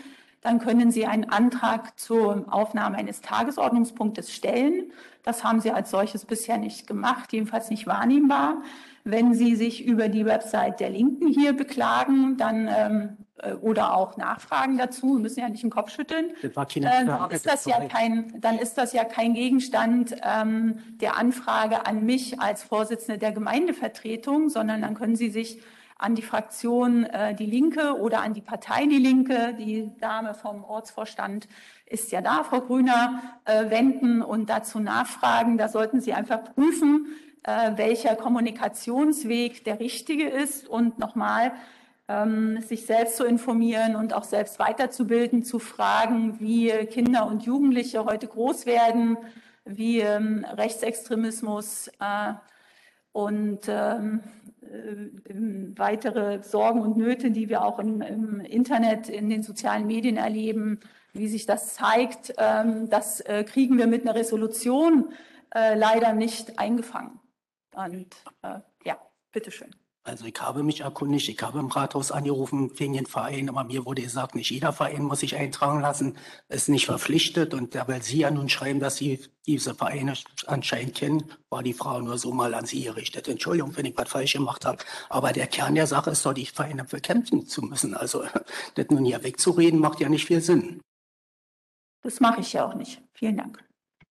dann können Sie einen Antrag zur Aufnahme eines Tagesordnungspunktes stellen. Das haben Sie als solches bisher nicht gemacht, jedenfalls nicht wahrnehmbar. Wenn Sie sich über die Website der Linken hier beklagen, dann ähm, oder auch Nachfragen dazu, wir müssen ja nicht den Kopf schütteln, Das war keine äh, Frage, dann, ist das das ja war- kein, dann ist das ja kein Gegenstand ähm, der Anfrage an mich als Vorsitzende der Gemeindevertretung, sondern dann können Sie sich an die Fraktion äh, Die Linke oder an die Partei Die Linke, die Dame vom Ortsvorstand ist ja da, Frau Grüner, äh, wenden und dazu nachfragen. Da sollten Sie einfach prüfen, äh, welcher Kommunikationsweg der richtige ist und nochmal ähm, sich selbst zu informieren und auch selbst weiterzubilden, zu fragen, wie Kinder und Jugendliche heute groß werden, wie ähm, Rechtsextremismus äh, und ähm, äh, weitere Sorgen und Nöte, die wir auch im, im Internet, in den sozialen Medien erleben, wie sich das zeigt, ähm, das äh, kriegen wir mit einer Resolution äh, leider nicht eingefangen. Und äh, ja, bitteschön. Also ich habe mich erkundigt, ich habe im Rathaus angerufen wegen den Vereinen, aber mir wurde gesagt, nicht jeder Verein muss sich eintragen lassen, ist nicht verpflichtet. Und da, weil Sie ja nun schreiben, dass Sie diese Vereine anscheinend kennen, war die Frage nur so mal an Sie gerichtet. Entschuldigung, wenn ich was falsch gemacht habe. Aber der Kern der Sache ist doch, die Vereine bekämpfen zu müssen. Also das nun hier wegzureden, macht ja nicht viel Sinn. Das mache ich ja auch nicht. Vielen Dank.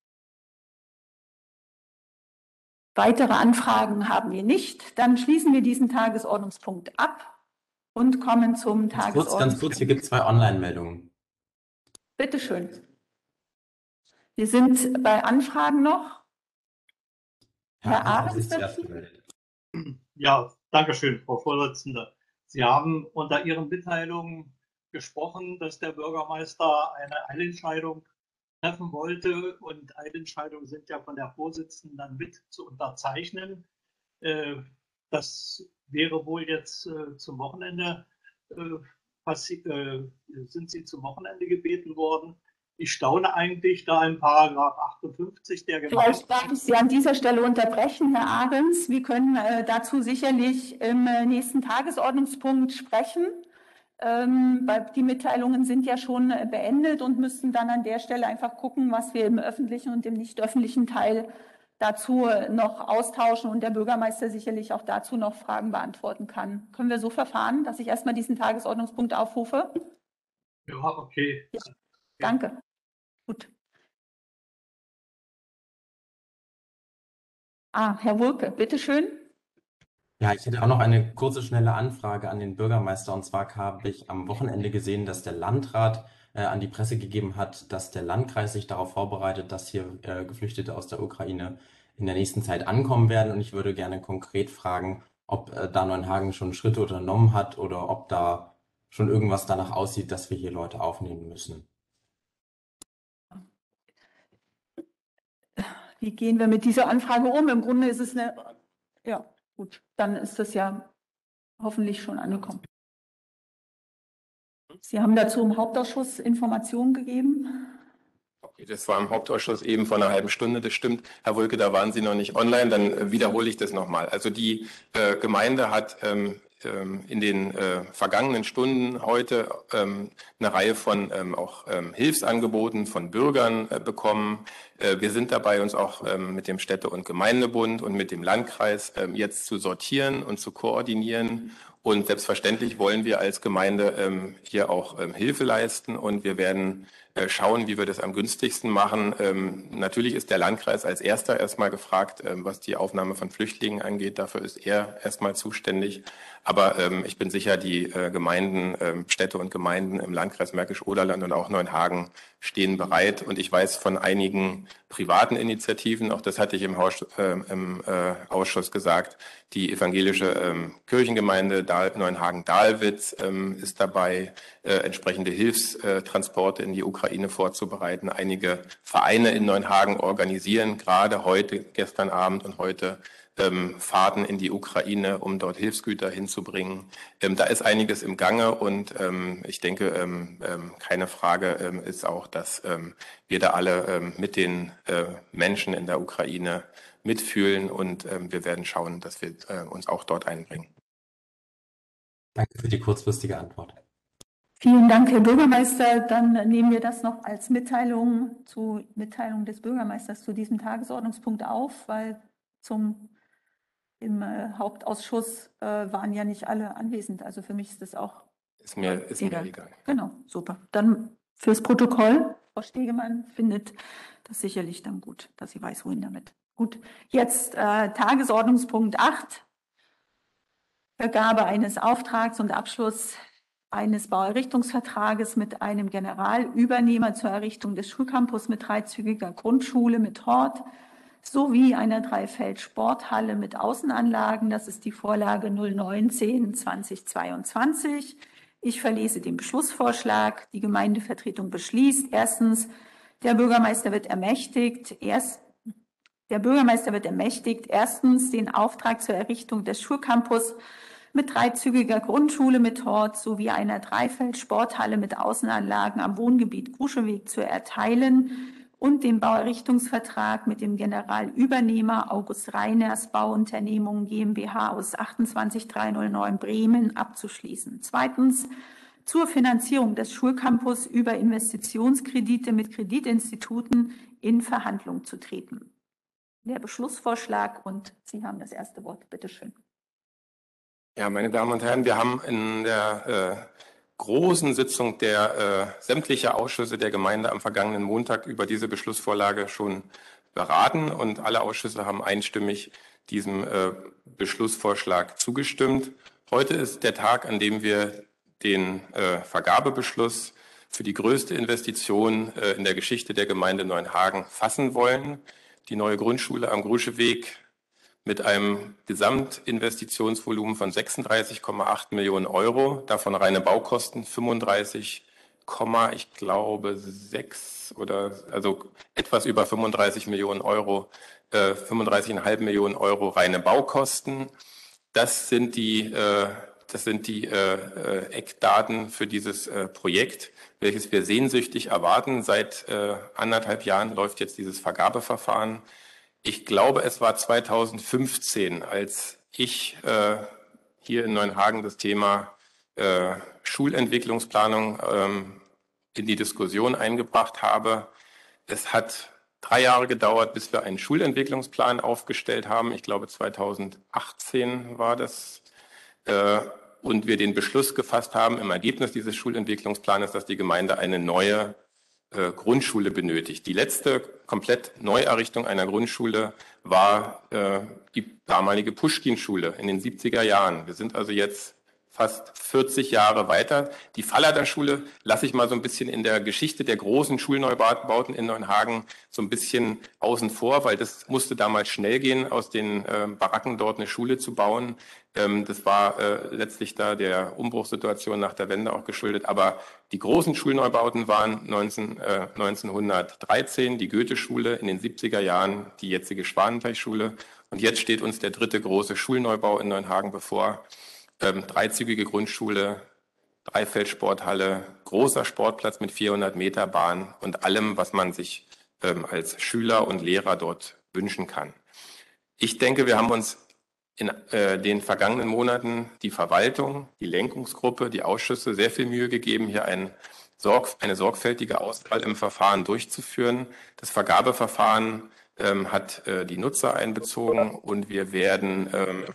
Weitere Anfragen haben wir nicht. Dann schließen wir diesen Tagesordnungspunkt ab und kommen zum Ganz kurz, ganz Tagesordnungspunkt. kurz, hier gibt es zwei Online-Meldungen. Bitte schön. Wir sind bei Anfragen noch. Herr Arndt hat Ahrens, sich zuerst gemeldet. Ja, danke schön, Frau Vorsitzende. Sie haben unter Ihren Mitteilungen gesprochen, dass der Bürgermeister eine Eilentscheidung treffen wollte, und Eilentscheidungen sind ja von der Vorsitzenden dann mit zu unterzeichnen. Äh, Das wäre wohl jetzt äh, zum Wochenende, äh, passi- äh, sind Sie zum Wochenende gebeten worden. Ich staune eigentlich, da in Paragraph achtundfünfzig der Gemeinde... vielleicht darf ich Sie an dieser Stelle unterbrechen, Herr Ahrens. Wir können äh, dazu sicherlich im äh, nächsten Tagesordnungspunkt sprechen. Ähm, weil die Mitteilungen sind ja schon äh, beendet und müssten dann an der Stelle einfach gucken, was wir im öffentlichen und im nicht öffentlichen Teil dazu äh, noch austauschen und der Bürgermeister sicherlich auch dazu noch Fragen beantworten kann. Können wir so verfahren, dass ich erstmal diesen Tagesordnungspunkt aufrufe? Ja, okay. Ja, danke. Gut. Ah, Herr Wulke, bitteschön. Ja, ich hätte auch noch eine kurze, schnelle Anfrage an den Bürgermeister. Und zwar habe ich am Wochenende gesehen, dass der Landrat äh, an die Presse gegeben hat, dass der Landkreis sich darauf vorbereitet, dass hier äh, Geflüchtete aus der Ukraine in der nächsten Zeit ankommen werden. Und ich würde gerne konkret fragen, ob äh, da Neuenhagen schon Schritte unternommen hat oder ob da schon irgendwas danach aussieht, dass wir hier Leute aufnehmen müssen. Wie gehen wir mit dieser Anfrage um? Im Grunde ist es eine, ja, gut, dann ist das ja hoffentlich schon angekommen. Sie haben dazu im Hauptausschuss Informationen gegeben. Okay, das war im Hauptausschuss eben vor einer halben Stunde, das stimmt. Herr Wulke, da waren Sie noch nicht online, dann äh, wiederhole ich das nochmal. Also die äh, Gemeinde hat ähm, ähm, in den äh, vergangenen Stunden heute ähm, eine Reihe von ähm, auch ähm, Hilfsangeboten von Bürgern äh, bekommen. Äh, wir sind dabei, uns auch ähm, mit dem Städte- und Gemeindebund und mit dem Landkreis ähm, jetzt zu sortieren und zu koordinieren. Und selbstverständlich wollen wir als Gemeinde ähm, hier auch ähm, Hilfe leisten, und wir werden äh, schauen, wie wir das am günstigsten machen. Ähm, natürlich ist der Landkreis als erster erstmal gefragt, ähm, was die Aufnahme von Flüchtlingen angeht. Dafür ist er erstmal zuständig. Aber ähm, ich bin sicher, die äh, Gemeinden, ähm, Städte und Gemeinden im Landkreis Märkisch-Oderland und auch Neuenhagen stehen bereit. Und ich weiß von einigen privaten Initiativen, auch das hatte ich im, Haus, äh, im äh, Ausschuss gesagt, die evangelische ähm, Kirchengemeinde Neuenhagen-Dahlwitz ähm, ist dabei, äh, entsprechende Hilfstransporte in die Ukraine vorzubereiten. Einige Vereine in Neuenhagen organisieren gerade heute, gestern Abend und heute ähm, Fahrten in die Ukraine, um dort Hilfsgüter hinzubringen. Ähm, da ist einiges im Gange, und ähm, ich denke, ähm, ähm, keine Frage ähm, ist auch, dass ähm, wir da alle ähm, mit den äh, Menschen in der Ukraine mitfühlen, und ähm, wir werden schauen, dass wir äh, uns auch dort einbringen. Danke für die kurzfristige Antwort. Vielen Dank, Herr Bürgermeister. Dann nehmen wir das noch als Mitteilung zu Mitteilung des Bürgermeisters zu diesem Tagesordnungspunkt auf, weil zum im äh, Hauptausschuss äh, waren ja nicht alle anwesend. Also für mich ist das auch Ist mir, ist mir egal. Genau, super. Dann fürs Protokoll, Frau Stegemann findet das sicherlich dann gut, dass sie weiß, wohin damit. Gut, jetzt äh, Tagesordnungspunkt acht, Vergabe eines Auftrags und Abschluss eines Bauerrichtungsvertrages mit einem Generalübernehmer zur Errichtung des Schulcampus mit dreizügiger Grundschule mit Hort sowie einer Dreifeld-Sporthalle mit Außenanlagen. Das ist die Vorlage null neun zehn zweitausendzweiundzwanzig. Ich verlese den Beschlussvorschlag. Die Gemeindevertretung beschließt. Erstens, der Bürgermeister wird ermächtigt. Erst, der Bürgermeister wird ermächtigt, erstens den Auftrag zur Errichtung des Schulcampus mit dreizügiger Grundschule mit Hort sowie einer Dreifeld-Sporthalle mit Außenanlagen am Wohngebiet Gruscheweg zu erteilen und den Bauerrichtungsvertrag mit dem Generalübernehmer August Reiners Bauunternehmung GmbH aus achtundzwanzig dreihundertneun Bremen abzuschließen. Zweitens, zur Finanzierung des Schulcampus über Investitionskredite mit Kreditinstituten in Verhandlung zu treten. Der Beschlussvorschlag und Sie haben das erste Wort. Bitte schön. Ja, meine Damen und Herren, wir haben in der äh, großen Sitzung der äh, sämtlicher Ausschüsse der Gemeinde am vergangenen Montag über diese Beschlussvorlage schon beraten und alle Ausschüsse haben einstimmig diesem äh, Beschlussvorschlag zugestimmt. Heute ist der Tag, an dem wir den äh, Vergabebeschluss für die größte Investition äh, in der Geschichte der Gemeinde Neuenhagen fassen wollen. Die neue Grundschule am Gruscheweg mit einem Gesamtinvestitionsvolumen von sechsunddreißig Komma acht Millionen Euro, davon reine Baukosten fünfunddreißig, ich glaube sechs oder also etwas über fünfunddreißig Millionen Euro, äh, fünfunddreißig Komma fünf Millionen Euro reine Baukosten. Das sind die, äh, das sind die äh, äh, Eckdaten für dieses äh, Projekt, welches wir sehnsüchtig erwarten. Seit äh, anderthalb Jahren läuft jetzt dieses Vergabeverfahren. Ich glaube, es war zweitausendfünfzehn, als ich äh, hier in Neuenhagen das Thema äh, Schulentwicklungsplanung ähm, in die Diskussion eingebracht habe. Es hat drei Jahre gedauert, bis wir einen Schulentwicklungsplan aufgestellt haben. Ich glaube, zweitausendachtzehn war das. Äh, und wir den Beschluss gefasst haben im Ergebnis dieses Schulentwicklungsplanes, dass die Gemeinde eine neue äh, Grundschule benötigt. Die letzte komplett Neuerrichtung einer Grundschule war äh, die damalige Puschkin-Schule in den siebziger Jahren. Wir sind also jetzt fast vierzig Jahre weiter. Die Fallader-Schule lasse ich mal so ein bisschen in der Geschichte der großen Schulneubauten in Neuenhagen so ein bisschen außen vor, weil das musste damals schnell gehen, aus den äh, Baracken dort eine Schule zu bauen. Ähm, das war äh, letztlich da der Umbruchssituation nach der Wende auch geschuldet. Aber die großen Schulneubauten waren neunzehn, äh, neunzehnhundertdreizehn, die Goethe-Schule in den siebziger Jahren, die jetzige Schwanenteichschule. Und jetzt steht uns der dritte große Schulneubau in Neuenhagen bevor. Ähm, dreizügige Grundschule, Dreifeld-Sporthalle, großer Sportplatz mit vierhundert Meter Bahn und allem, was man sich ähm, als Schüler und Lehrer dort wünschen kann. Ich denke, wir haben uns in äh, den vergangenen Monaten die Verwaltung, die Lenkungsgruppe, die Ausschüsse sehr viel Mühe gegeben, hier ein Sorg eine sorgfältige Auswahl im Verfahren durchzuführen. Das Vergabeverfahren ähm, hat äh, die Nutzer einbezogen und wir werden ähm,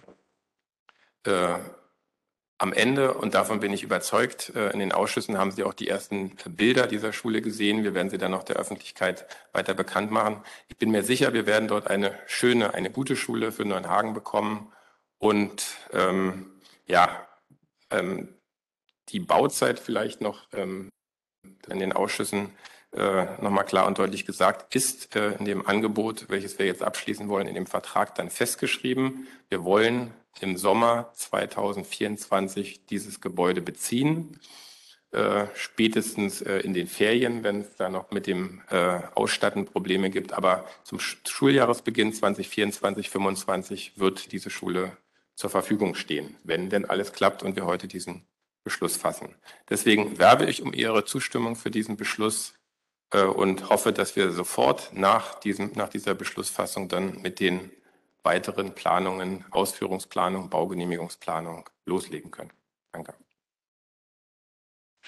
äh, am Ende, und davon bin ich überzeugt, in den Ausschüssen haben Sie auch die ersten Bilder dieser Schule gesehen. Wir werden sie dann noch der Öffentlichkeit weiter bekannt machen. Ich bin mir sicher, wir werden dort eine schöne, eine gute Schule für Neuenhagen bekommen. Und ähm, ja, ähm, die Bauzeit vielleicht noch ähm, in den Ausschüssen äh, nochmal klar und deutlich gesagt, ist äh, in dem Angebot, welches wir jetzt abschließen wollen, in dem Vertrag dann festgeschrieben. Wir wollen im Sommer zweitausendvierundzwanzig dieses Gebäude beziehen, äh, spätestens äh, in den Ferien, wenn es da noch mit dem äh, Ausstatten Probleme gibt. Aber zum Schuljahresbeginn zweitausendvierundzwanzig fünfundzwanzig wird diese Schule zur Verfügung stehen, wenn denn alles klappt und wir heute diesen Beschluss fassen. Deswegen werbe ich um Ihre Zustimmung für diesen Beschluss äh, und hoffe, dass wir sofort nach, diesem, nach dieser Beschlussfassung dann mit den weiteren Planungen, Ausführungsplanung, Baugenehmigungsplanung loslegen können. Danke.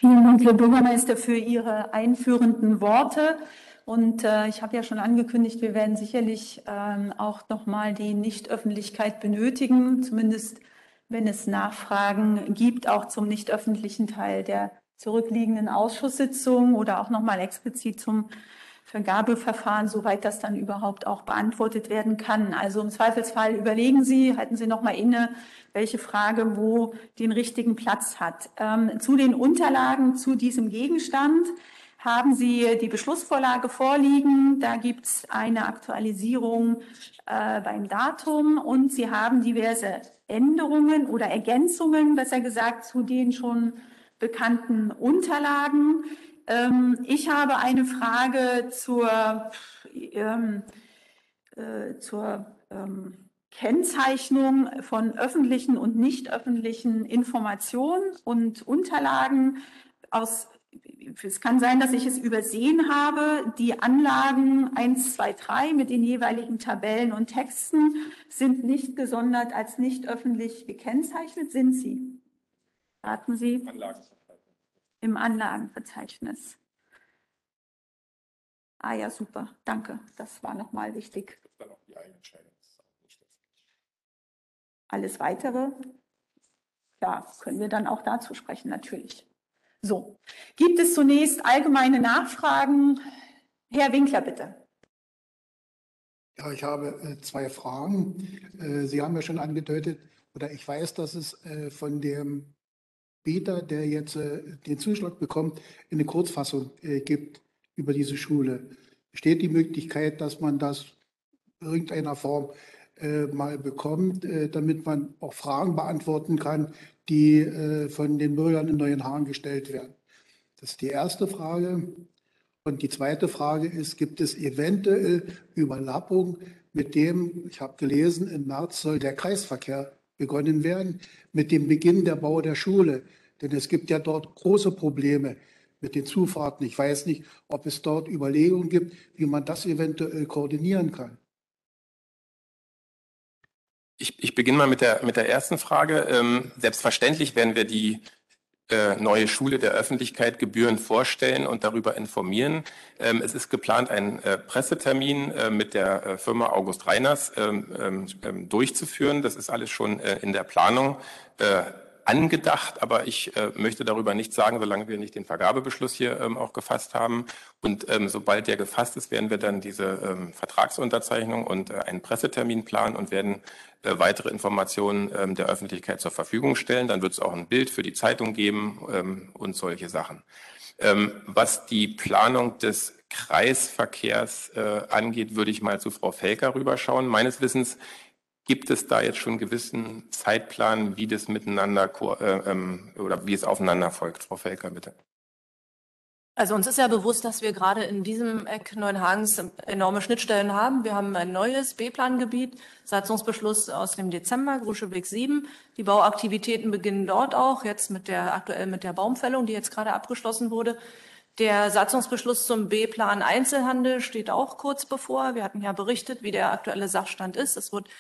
Vielen Dank, Herr Bürgermeister, für Ihre einführenden Worte. Und äh, ich habe ja schon angekündigt, wir werden sicherlich ähm, auch nochmal die Nichtöffentlichkeit benötigen, zumindest wenn es Nachfragen gibt, auch zum nicht öffentlichen Teil der zurückliegenden Ausschusssitzung oder auch nochmal explizit zum Vergabeverfahren, soweit das dann überhaupt auch beantwortet werden kann. Also im Zweifelsfall überlegen Sie, halten Sie nochmal inne, welche Frage wo den richtigen Platz hat. Ähm, zu den Unterlagen zu diesem Gegenstand haben Sie die Beschlussvorlage vorliegen. Da gibt es eine Aktualisierung äh, beim Datum und Sie haben diverse Änderungen oder Ergänzungen, besser gesagt, zu den schon bekannten Unterlagen. Ähm, ich habe eine Frage zur, ähm, äh, zur ähm, Kennzeichnung von öffentlichen und nicht öffentlichen Informationen und Unterlagen. Aus, es kann sein, dass ich es übersehen habe. Die Anlagen eins, zwei, drei mit den jeweiligen Tabellen und Texten sind nicht gesondert als nicht öffentlich gekennzeichnet. Sind sie? Raten Sie? Im Anlagenverzeichnis. Ah ja, super, danke. Das war nochmal wichtig. Alles Weitere, ja, können wir dann auch dazu sprechen, natürlich. So, gibt es zunächst allgemeine Nachfragen? Herr Winkler, bitte. Ja, ich habe äh, zwei Fragen. Äh, Sie haben ja schon angedeutet, oder ich weiß, dass es äh, von dem Bieter, der jetzt äh, den Zuschlag bekommt, eine Kurzfassung äh, gibt über diese Schule. Besteht die Möglichkeit, dass man das in irgendeiner Form äh, mal bekommt, äh, damit man auch Fragen beantworten kann, die äh, von den Bürgern in Neuenhagen gestellt werden? Das ist die erste Frage. Und die zweite Frage ist, gibt es eventuell Überlappung mit dem, ich habe gelesen, im März soll der Kreisverkehr begonnen werden, mit dem Beginn der Bau der Schule. Denn es gibt ja dort große Probleme mit den Zufahrten. Ich weiß nicht, ob es dort Überlegungen gibt, wie man das eventuell koordinieren kann. Ich, ich beginne mal mit der, mit der ersten Frage. Ähm, selbstverständlich werden wir die äh, neue Schule der Öffentlichkeit gebührend vorstellen und darüber informieren. Ähm, es ist geplant, einen äh, Pressetermin äh, mit der äh, Firma August Reiners ähm, ähm, durchzuführen. Das ist alles schon äh, in der Planung äh, angedacht, aber ich äh, möchte darüber nichts sagen, solange wir nicht den Vergabebeschluss hier ähm, auch gefasst haben. Und ähm, sobald der gefasst ist, werden wir dann diese ähm, Vertragsunterzeichnung und äh, einen Pressetermin planen und werden äh, weitere Informationen ähm, der Öffentlichkeit zur Verfügung stellen. Dann wird es auch ein Bild für die Zeitung geben ähm, und solche Sachen. Ähm, was die Planung des Kreisverkehrs äh, angeht, würde ich mal zu Frau Felker rüberschauen. Meines Wissens gibt es da jetzt schon einen gewissen Zeitplan, wie das miteinander äh, ähm, oder wie es aufeinander folgt? Frau Felker, bitte. Also uns ist ja bewusst, dass wir gerade in diesem Eck Neuenhagens enorme Schnittstellen haben. Wir haben ein neues B-Plan-Gebiet, Satzungsbeschluss aus dem Dezember, Gruscheweg sieben. Die Bauaktivitäten beginnen dort auch, jetzt mit der aktuell mit der Baumfällung, die jetzt gerade abgeschlossen wurde. Der Satzungsbeschluss zum B-Plan Einzelhandel steht auch kurz bevor. Wir hatten ja berichtet, wie der aktuelle Sachstand ist. Es wird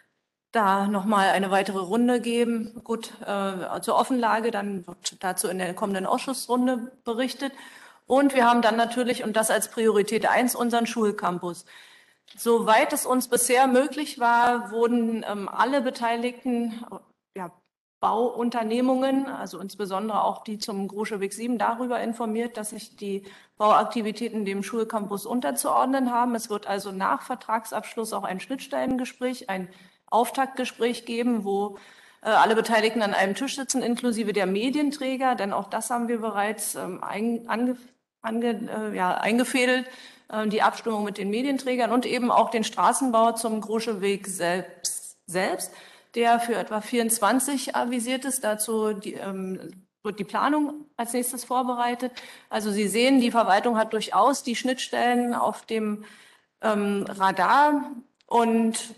da nochmal eine weitere Runde geben. Gut, äh, zur Offenlage, dann wird dazu in der kommenden Ausschussrunde berichtet. Und wir haben dann natürlich, und das als Priorität eins, unseren Schulcampus. Soweit es uns bisher möglich war, wurden ähm, alle beteiligten ja, Bauunternehmungen, also insbesondere auch die zum Gruscheweg sieben, darüber informiert, dass sich die Bauaktivitäten dem Schulcampus unterzuordnen haben. Es wird also nach Vertragsabschluss auch ein Schnittstellengespräch, ein Auftaktgespräch geben, wo äh, alle Beteiligten an einem Tisch sitzen, inklusive der Medienträger, denn auch das haben wir bereits ähm, ein, ange, ange, äh, ja, eingefädelt, äh, die Abstimmung mit den Medienträgern und eben auch den Straßenbau zum Gruscheweg selbst, selbst, der für etwa vierundzwanzig avisiert ist. Dazu die, ähm, wird die Planung als nächstes vorbereitet. Also Sie sehen, die Verwaltung hat durchaus die Schnittstellen auf dem ähm, Radar und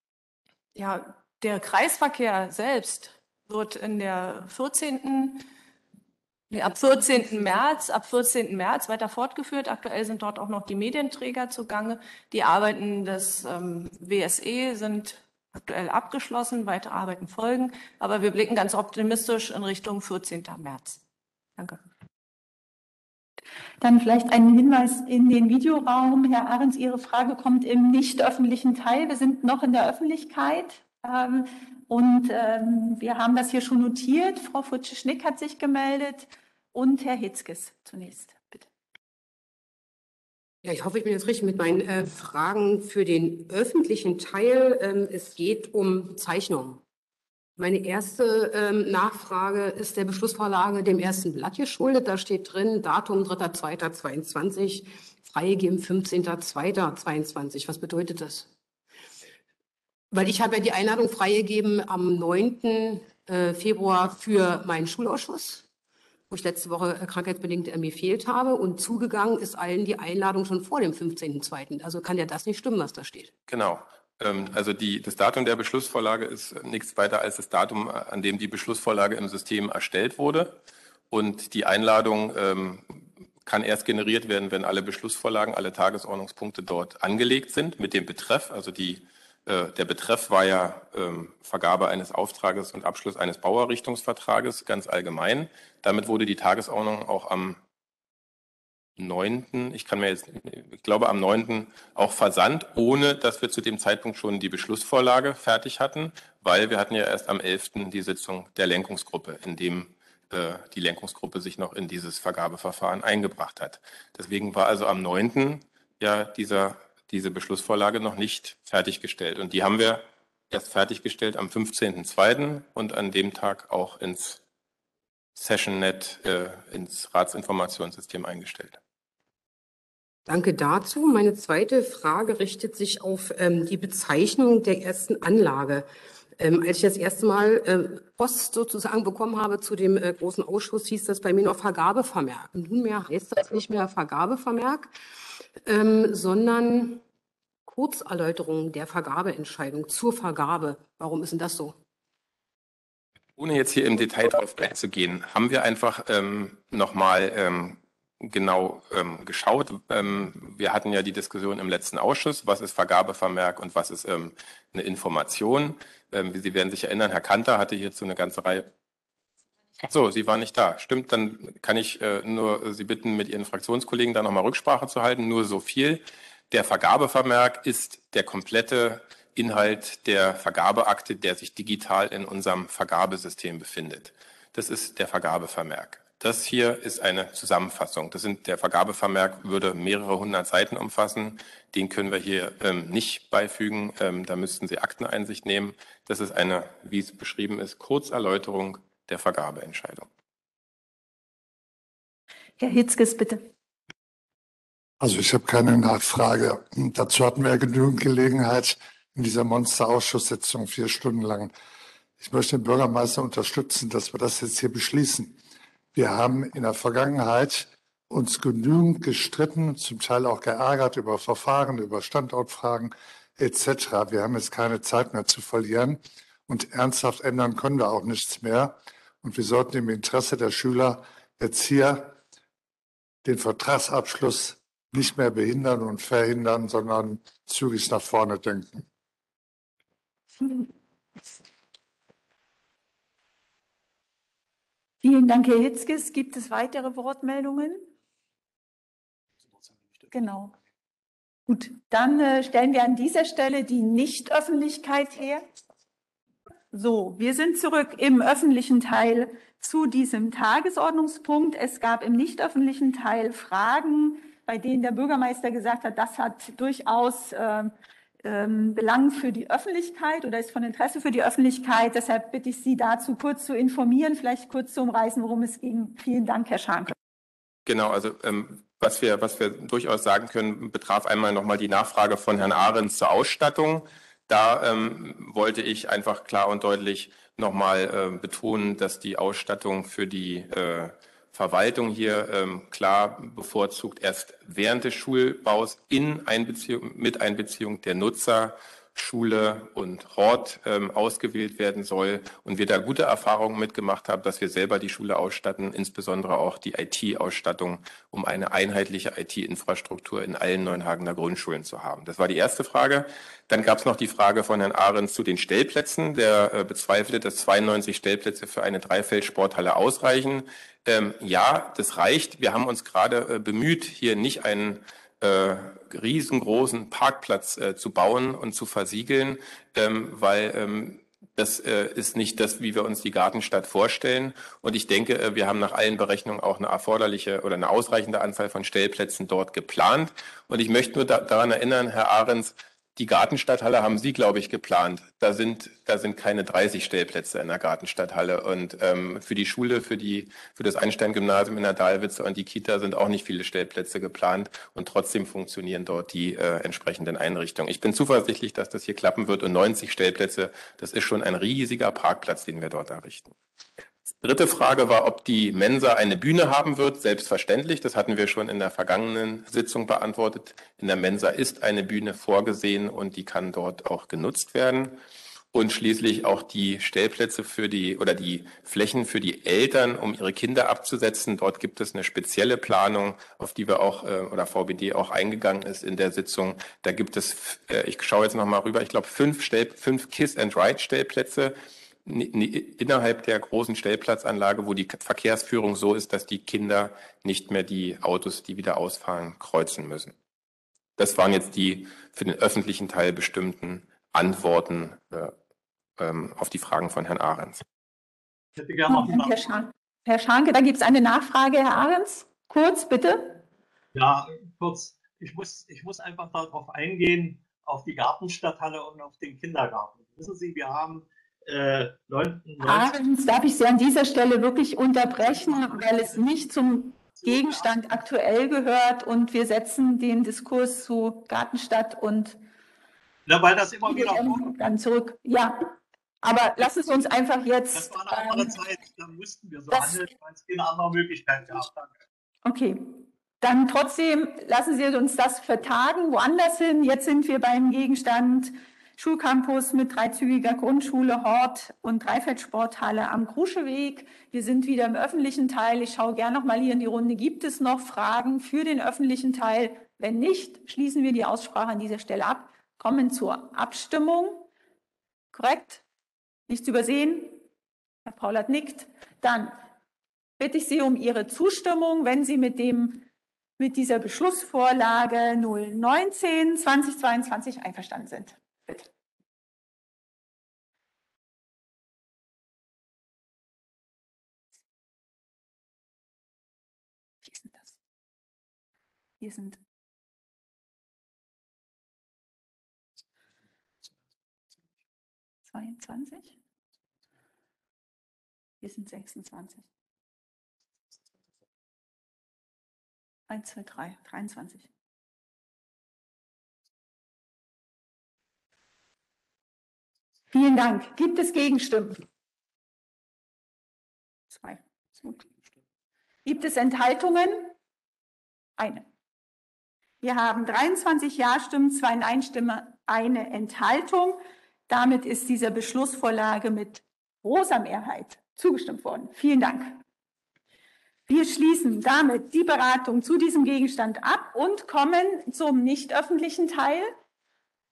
ja, der Kreisverkehr selbst wird in der vierzehnten Nee, ab vierzehnten März, ab vierzehnten März weiter fortgeführt. Aktuell sind dort auch noch die Medienträger zugange. Die Arbeiten des ähm, W S E sind aktuell abgeschlossen, weitere Arbeiten folgen. Aber wir blicken ganz optimistisch in Richtung vierzehnten März. Danke. Dann vielleicht ein Hinweis in den Videoraum. Herr Ahrens, Ihre Frage kommt im nicht öffentlichen Teil. Wir sind noch in der Öffentlichkeit. Ähm, und ähm, wir haben das hier schon notiert. Frau Futsche-Schnick hat sich gemeldet und Herr Hitzges zunächst. Bitte. Ja, ich hoffe, ich bin jetzt richtig mit meinen äh, Fragen für den öffentlichen Teil. Ähm, es geht um Bezeichnungen. Meine erste ähm, Nachfrage ist der Beschlussvorlage dem ersten Blatt geschuldet. Da steht drin, Datum dritter zweiter zweiundzwanzig, freigegeben fünfzehnter zweiter zweiundzwanzig. Was bedeutet das? Weil ich habe ja die Einladung freigegeben am neunten Februar für meinen Schulausschuss, wo ich letzte Woche krankheitsbedingt äh, mir gefehlt habe. Und zugegangen ist allen die Einladung schon vor dem fünfzehnten zweiten Also kann ja das nicht stimmen, was da steht. Genau. Also die, das Datum der Beschlussvorlage ist nichts weiter als das Datum, an dem die Beschlussvorlage im System erstellt wurde. Und die Einladung ähm, kann erst generiert werden, wenn alle Beschlussvorlagen, alle Tagesordnungspunkte dort angelegt sind mit dem Betreff. Also die, äh, der Betreff war ja ähm, Vergabe eines Auftrages und Abschluss eines Bauerrichtungsvertrages ganz allgemein. Damit wurde die Tagesordnung auch am neunten Ich kann mir jetzt, ich glaube am neunten auch versandt, ohne dass wir zu dem Zeitpunkt schon die Beschlussvorlage fertig hatten, weil wir hatten ja erst am elften die Sitzung der Lenkungsgruppe, in dem äh, die Lenkungsgruppe sich noch in dieses Vergabeverfahren eingebracht hat. Deswegen war also am neunten ja dieser, diese Beschlussvorlage noch nicht fertiggestellt. Und die haben wir erst fertiggestellt am fünfzehnten zweiten und an dem Tag auch ins SessionNet, äh, ins Ratsinformationssystem eingestellt. Danke dazu. Meine zweite Frage richtet sich auf ähm, die Bezeichnung der ersten Anlage. Ähm, als ich das erste Mal äh, Post sozusagen bekommen habe zu dem äh, großen Ausschuss, hieß das bei mir noch Vergabevermerk. Und nunmehr heißt das nicht mehr Vergabevermerk, ähm, sondern Kurzerläuterung der Vergabeentscheidung zur Vergabe. Warum ist denn das so? Ohne jetzt hier im Detail drauf einzugehen, haben wir einfach ähm, nochmal ähm, genau ähm, geschaut. Ähm, wir hatten ja die Diskussion im letzten Ausschuss, was ist Vergabevermerk und was ist ähm, eine Information. Ähm, wie Sie werden sich erinnern, Herr Kanter hatte hierzu eine ganze Reihe. Ach so, Sie waren nicht da. Stimmt, dann kann ich äh, nur Sie bitten, mit Ihren Fraktionskollegen da nochmal Rücksprache zu halten. Nur so viel. Der Vergabevermerk ist der komplette Inhalt der Vergabeakte, der sich digital in unserem Vergabesystem befindet. Das ist der Vergabevermerk. Das hier ist eine Zusammenfassung. Das sind, der Vergabevermerk würde mehrere hundert Seiten umfassen. Den können wir hier ähm, nicht beifügen. Ähm, da müssten Sie Akteneinsicht nehmen. Das ist eine, wie es beschrieben ist, Kurzerläuterung der Vergabeentscheidung. Herr Hitzges, bitte. Also ich habe keine Nachfrage. Dazu hatten wir ja genügend Gelegenheit in dieser Monsterausschusssitzung vier Stunden lang. Ich möchte den Bürgermeister unterstützen, dass wir das jetzt hier beschließen. Wir haben in der Vergangenheit uns genügend gestritten, zum Teil auch geärgert über Verfahren, über Standortfragen et cetera. Wir haben jetzt keine Zeit mehr zu verlieren und ernsthaft ändern können wir auch nichts mehr. Und wir sollten im Interesse der Schüler jetzt hier den Vertragsabschluss nicht mehr behindern und verhindern, sondern zügig nach vorne denken. Vielen Dank, Herr Hitzges. Gibt es weitere Wortmeldungen? Genau. Gut, dann äh, stellen wir an dieser Stelle die Nichtöffentlichkeit her. So, wir sind zurück im öffentlichen Teil zu diesem Tagesordnungspunkt. Es gab im nichtöffentlichen Teil Fragen, bei denen der Bürgermeister gesagt hat, das hat durchaus äh, ähm, Belang für die Öffentlichkeit oder ist von Interesse für die Öffentlichkeit. Deshalb bitte ich Sie dazu kurz zu informieren, vielleicht kurz zu umreißen, worum es ging. Vielen Dank, Herr Schanke. Genau, also ähm, was wir, was wir durchaus sagen können, betraf einmal nochmal die Nachfrage von Herrn Ahrens zur Ausstattung. Da ähm, wollte ich einfach klar und deutlich nochmal äh, betonen, dass die Ausstattung für die äh, Verwaltung hier ähm, klar bevorzugt erst während des Schulbaus in Einbeziehung, mit Einbeziehung der Nutzer Schule und Hort ähm, ausgewählt werden soll und wir da gute Erfahrungen mitgemacht haben, dass wir selber die Schule ausstatten, insbesondere auch die I T-Ausstattung, um eine einheitliche I T-Infrastruktur in allen Neuenhagener Grundschulen zu haben. Das war die erste Frage. Dann gab es noch die Frage von Herrn Ahrens zu den Stellplätzen. Der äh, bezweifelte, dass zweiundneunzig Stellplätze für eine Dreifeldsporthalle ausreichen. Ähm, ja, das reicht. Wir haben uns gerade äh, bemüht, hier nicht einen äh, riesengroßen Parkplatz äh, zu bauen und zu versiegeln, ähm, weil ähm, das äh, ist nicht das, wie wir uns die Gartenstadt vorstellen. Und ich denke, äh, wir haben nach allen Berechnungen auch eine erforderliche oder eine ausreichende Anzahl von Stellplätzen dort geplant. Und ich möchte nur da, daran erinnern, Herr Ahrens, die Gartenstadthalle haben Sie, glaube ich, geplant. Da sind, da sind keine dreißig Stellplätze in der Gartenstadthalle. Und ähm, für die Schule, für, die, für das Einstein-Gymnasium in der Dahlwitze und die Kita sind auch nicht viele Stellplätze geplant. Und trotzdem funktionieren dort die äh, entsprechenden Einrichtungen. Ich bin zuversichtlich, dass das hier klappen wird. Und neunzig Stellplätze, das ist schon ein riesiger Parkplatz, den wir dort errichten. Dritte Frage war, ob die Mensa eine Bühne haben wird. Selbstverständlich, das hatten wir schon in der vergangenen Sitzung beantwortet. In der Mensa ist eine Bühne vorgesehen und die kann dort auch genutzt werden. Und schließlich auch die Stellplätze für die oder die Flächen für die Eltern, um ihre Kinder abzusetzen. Dort gibt es eine spezielle Planung, auf die wir auch oder V B D auch eingegangen ist in der Sitzung. Da gibt es, ich schaue jetzt noch mal rüber, ich glaube fünf, Stell, fünf Kiss-and-Ride-Stellplätze innerhalb der großen Stellplatzanlage, wo die Verkehrsführung so ist, dass die Kinder nicht mehr die Autos, die wieder ausfahren, kreuzen müssen. Das waren jetzt die für den öffentlichen Teil bestimmten Antworten äh, ähm, auf die Fragen von Herrn Ahrens. Ich hätte gerne noch Herr, Herr, Schan Herr Schanke, da gibt es eine Nachfrage, Herr Ahrens. Kurz, bitte. Ja, kurz. Ich muss, ich muss einfach darauf eingehen, auf die Gartenstadthalle und auf den Kindergarten. Wissen Sie, wir haben Äh, Ahrens, darf ich Sie an dieser Stelle wirklich unterbrechen, weil es nicht zum Gegenstand aktuell gehört und wir setzen den Diskurs zu Gartenstadt und ja, weil das immer wieder dann zurück. Ja, aber lassen Sie uns einfach jetzt. Das war eine andere ähm, Zeit, da mussten wir so handeln, weil es keine andere Möglichkeit gab. Danke. Okay. Dann trotzdem lassen Sie uns das vertagen, woanders hin. Jetzt sind wir beim Gegenstand Schulcampus mit dreizügiger Grundschule, Hort und Dreifeldsporthalle am Kruscheweg. Wir sind wieder im öffentlichen Teil. Ich schaue gerne noch mal hier in die Runde. Gibt es noch Fragen für den öffentlichen Teil? Wenn nicht, schließen wir die Aussprache an dieser Stelle ab. Kommen zur Abstimmung. Korrekt? Nichts übersehen? Herr Paulat nickt. Dann bitte ich Sie um Ihre Zustimmung, wenn Sie mit dem mit dieser Beschlussvorlage null neunzehn zweitausendzweiundzwanzig einverstanden sind. Bitte. Wie ist denn das? Hier sind zweiundzwanzig. Hier sind sechsundzwanzig. eins, zwei, drei, dreiundzwanzig. Vielen Dank. Gibt es Gegenstimmen? Zwei. Gibt es Enthaltungen? Eine. Wir haben dreiundzwanzig Ja-Stimmen, zwei Nein-Stimmen, eine Enthaltung. Damit ist dieser Beschlussvorlage mit großer Mehrheit zugestimmt worden. Vielen Dank. Wir schließen damit die Beratung zu diesem Gegenstand ab und kommen zum nicht öffentlichen Teil.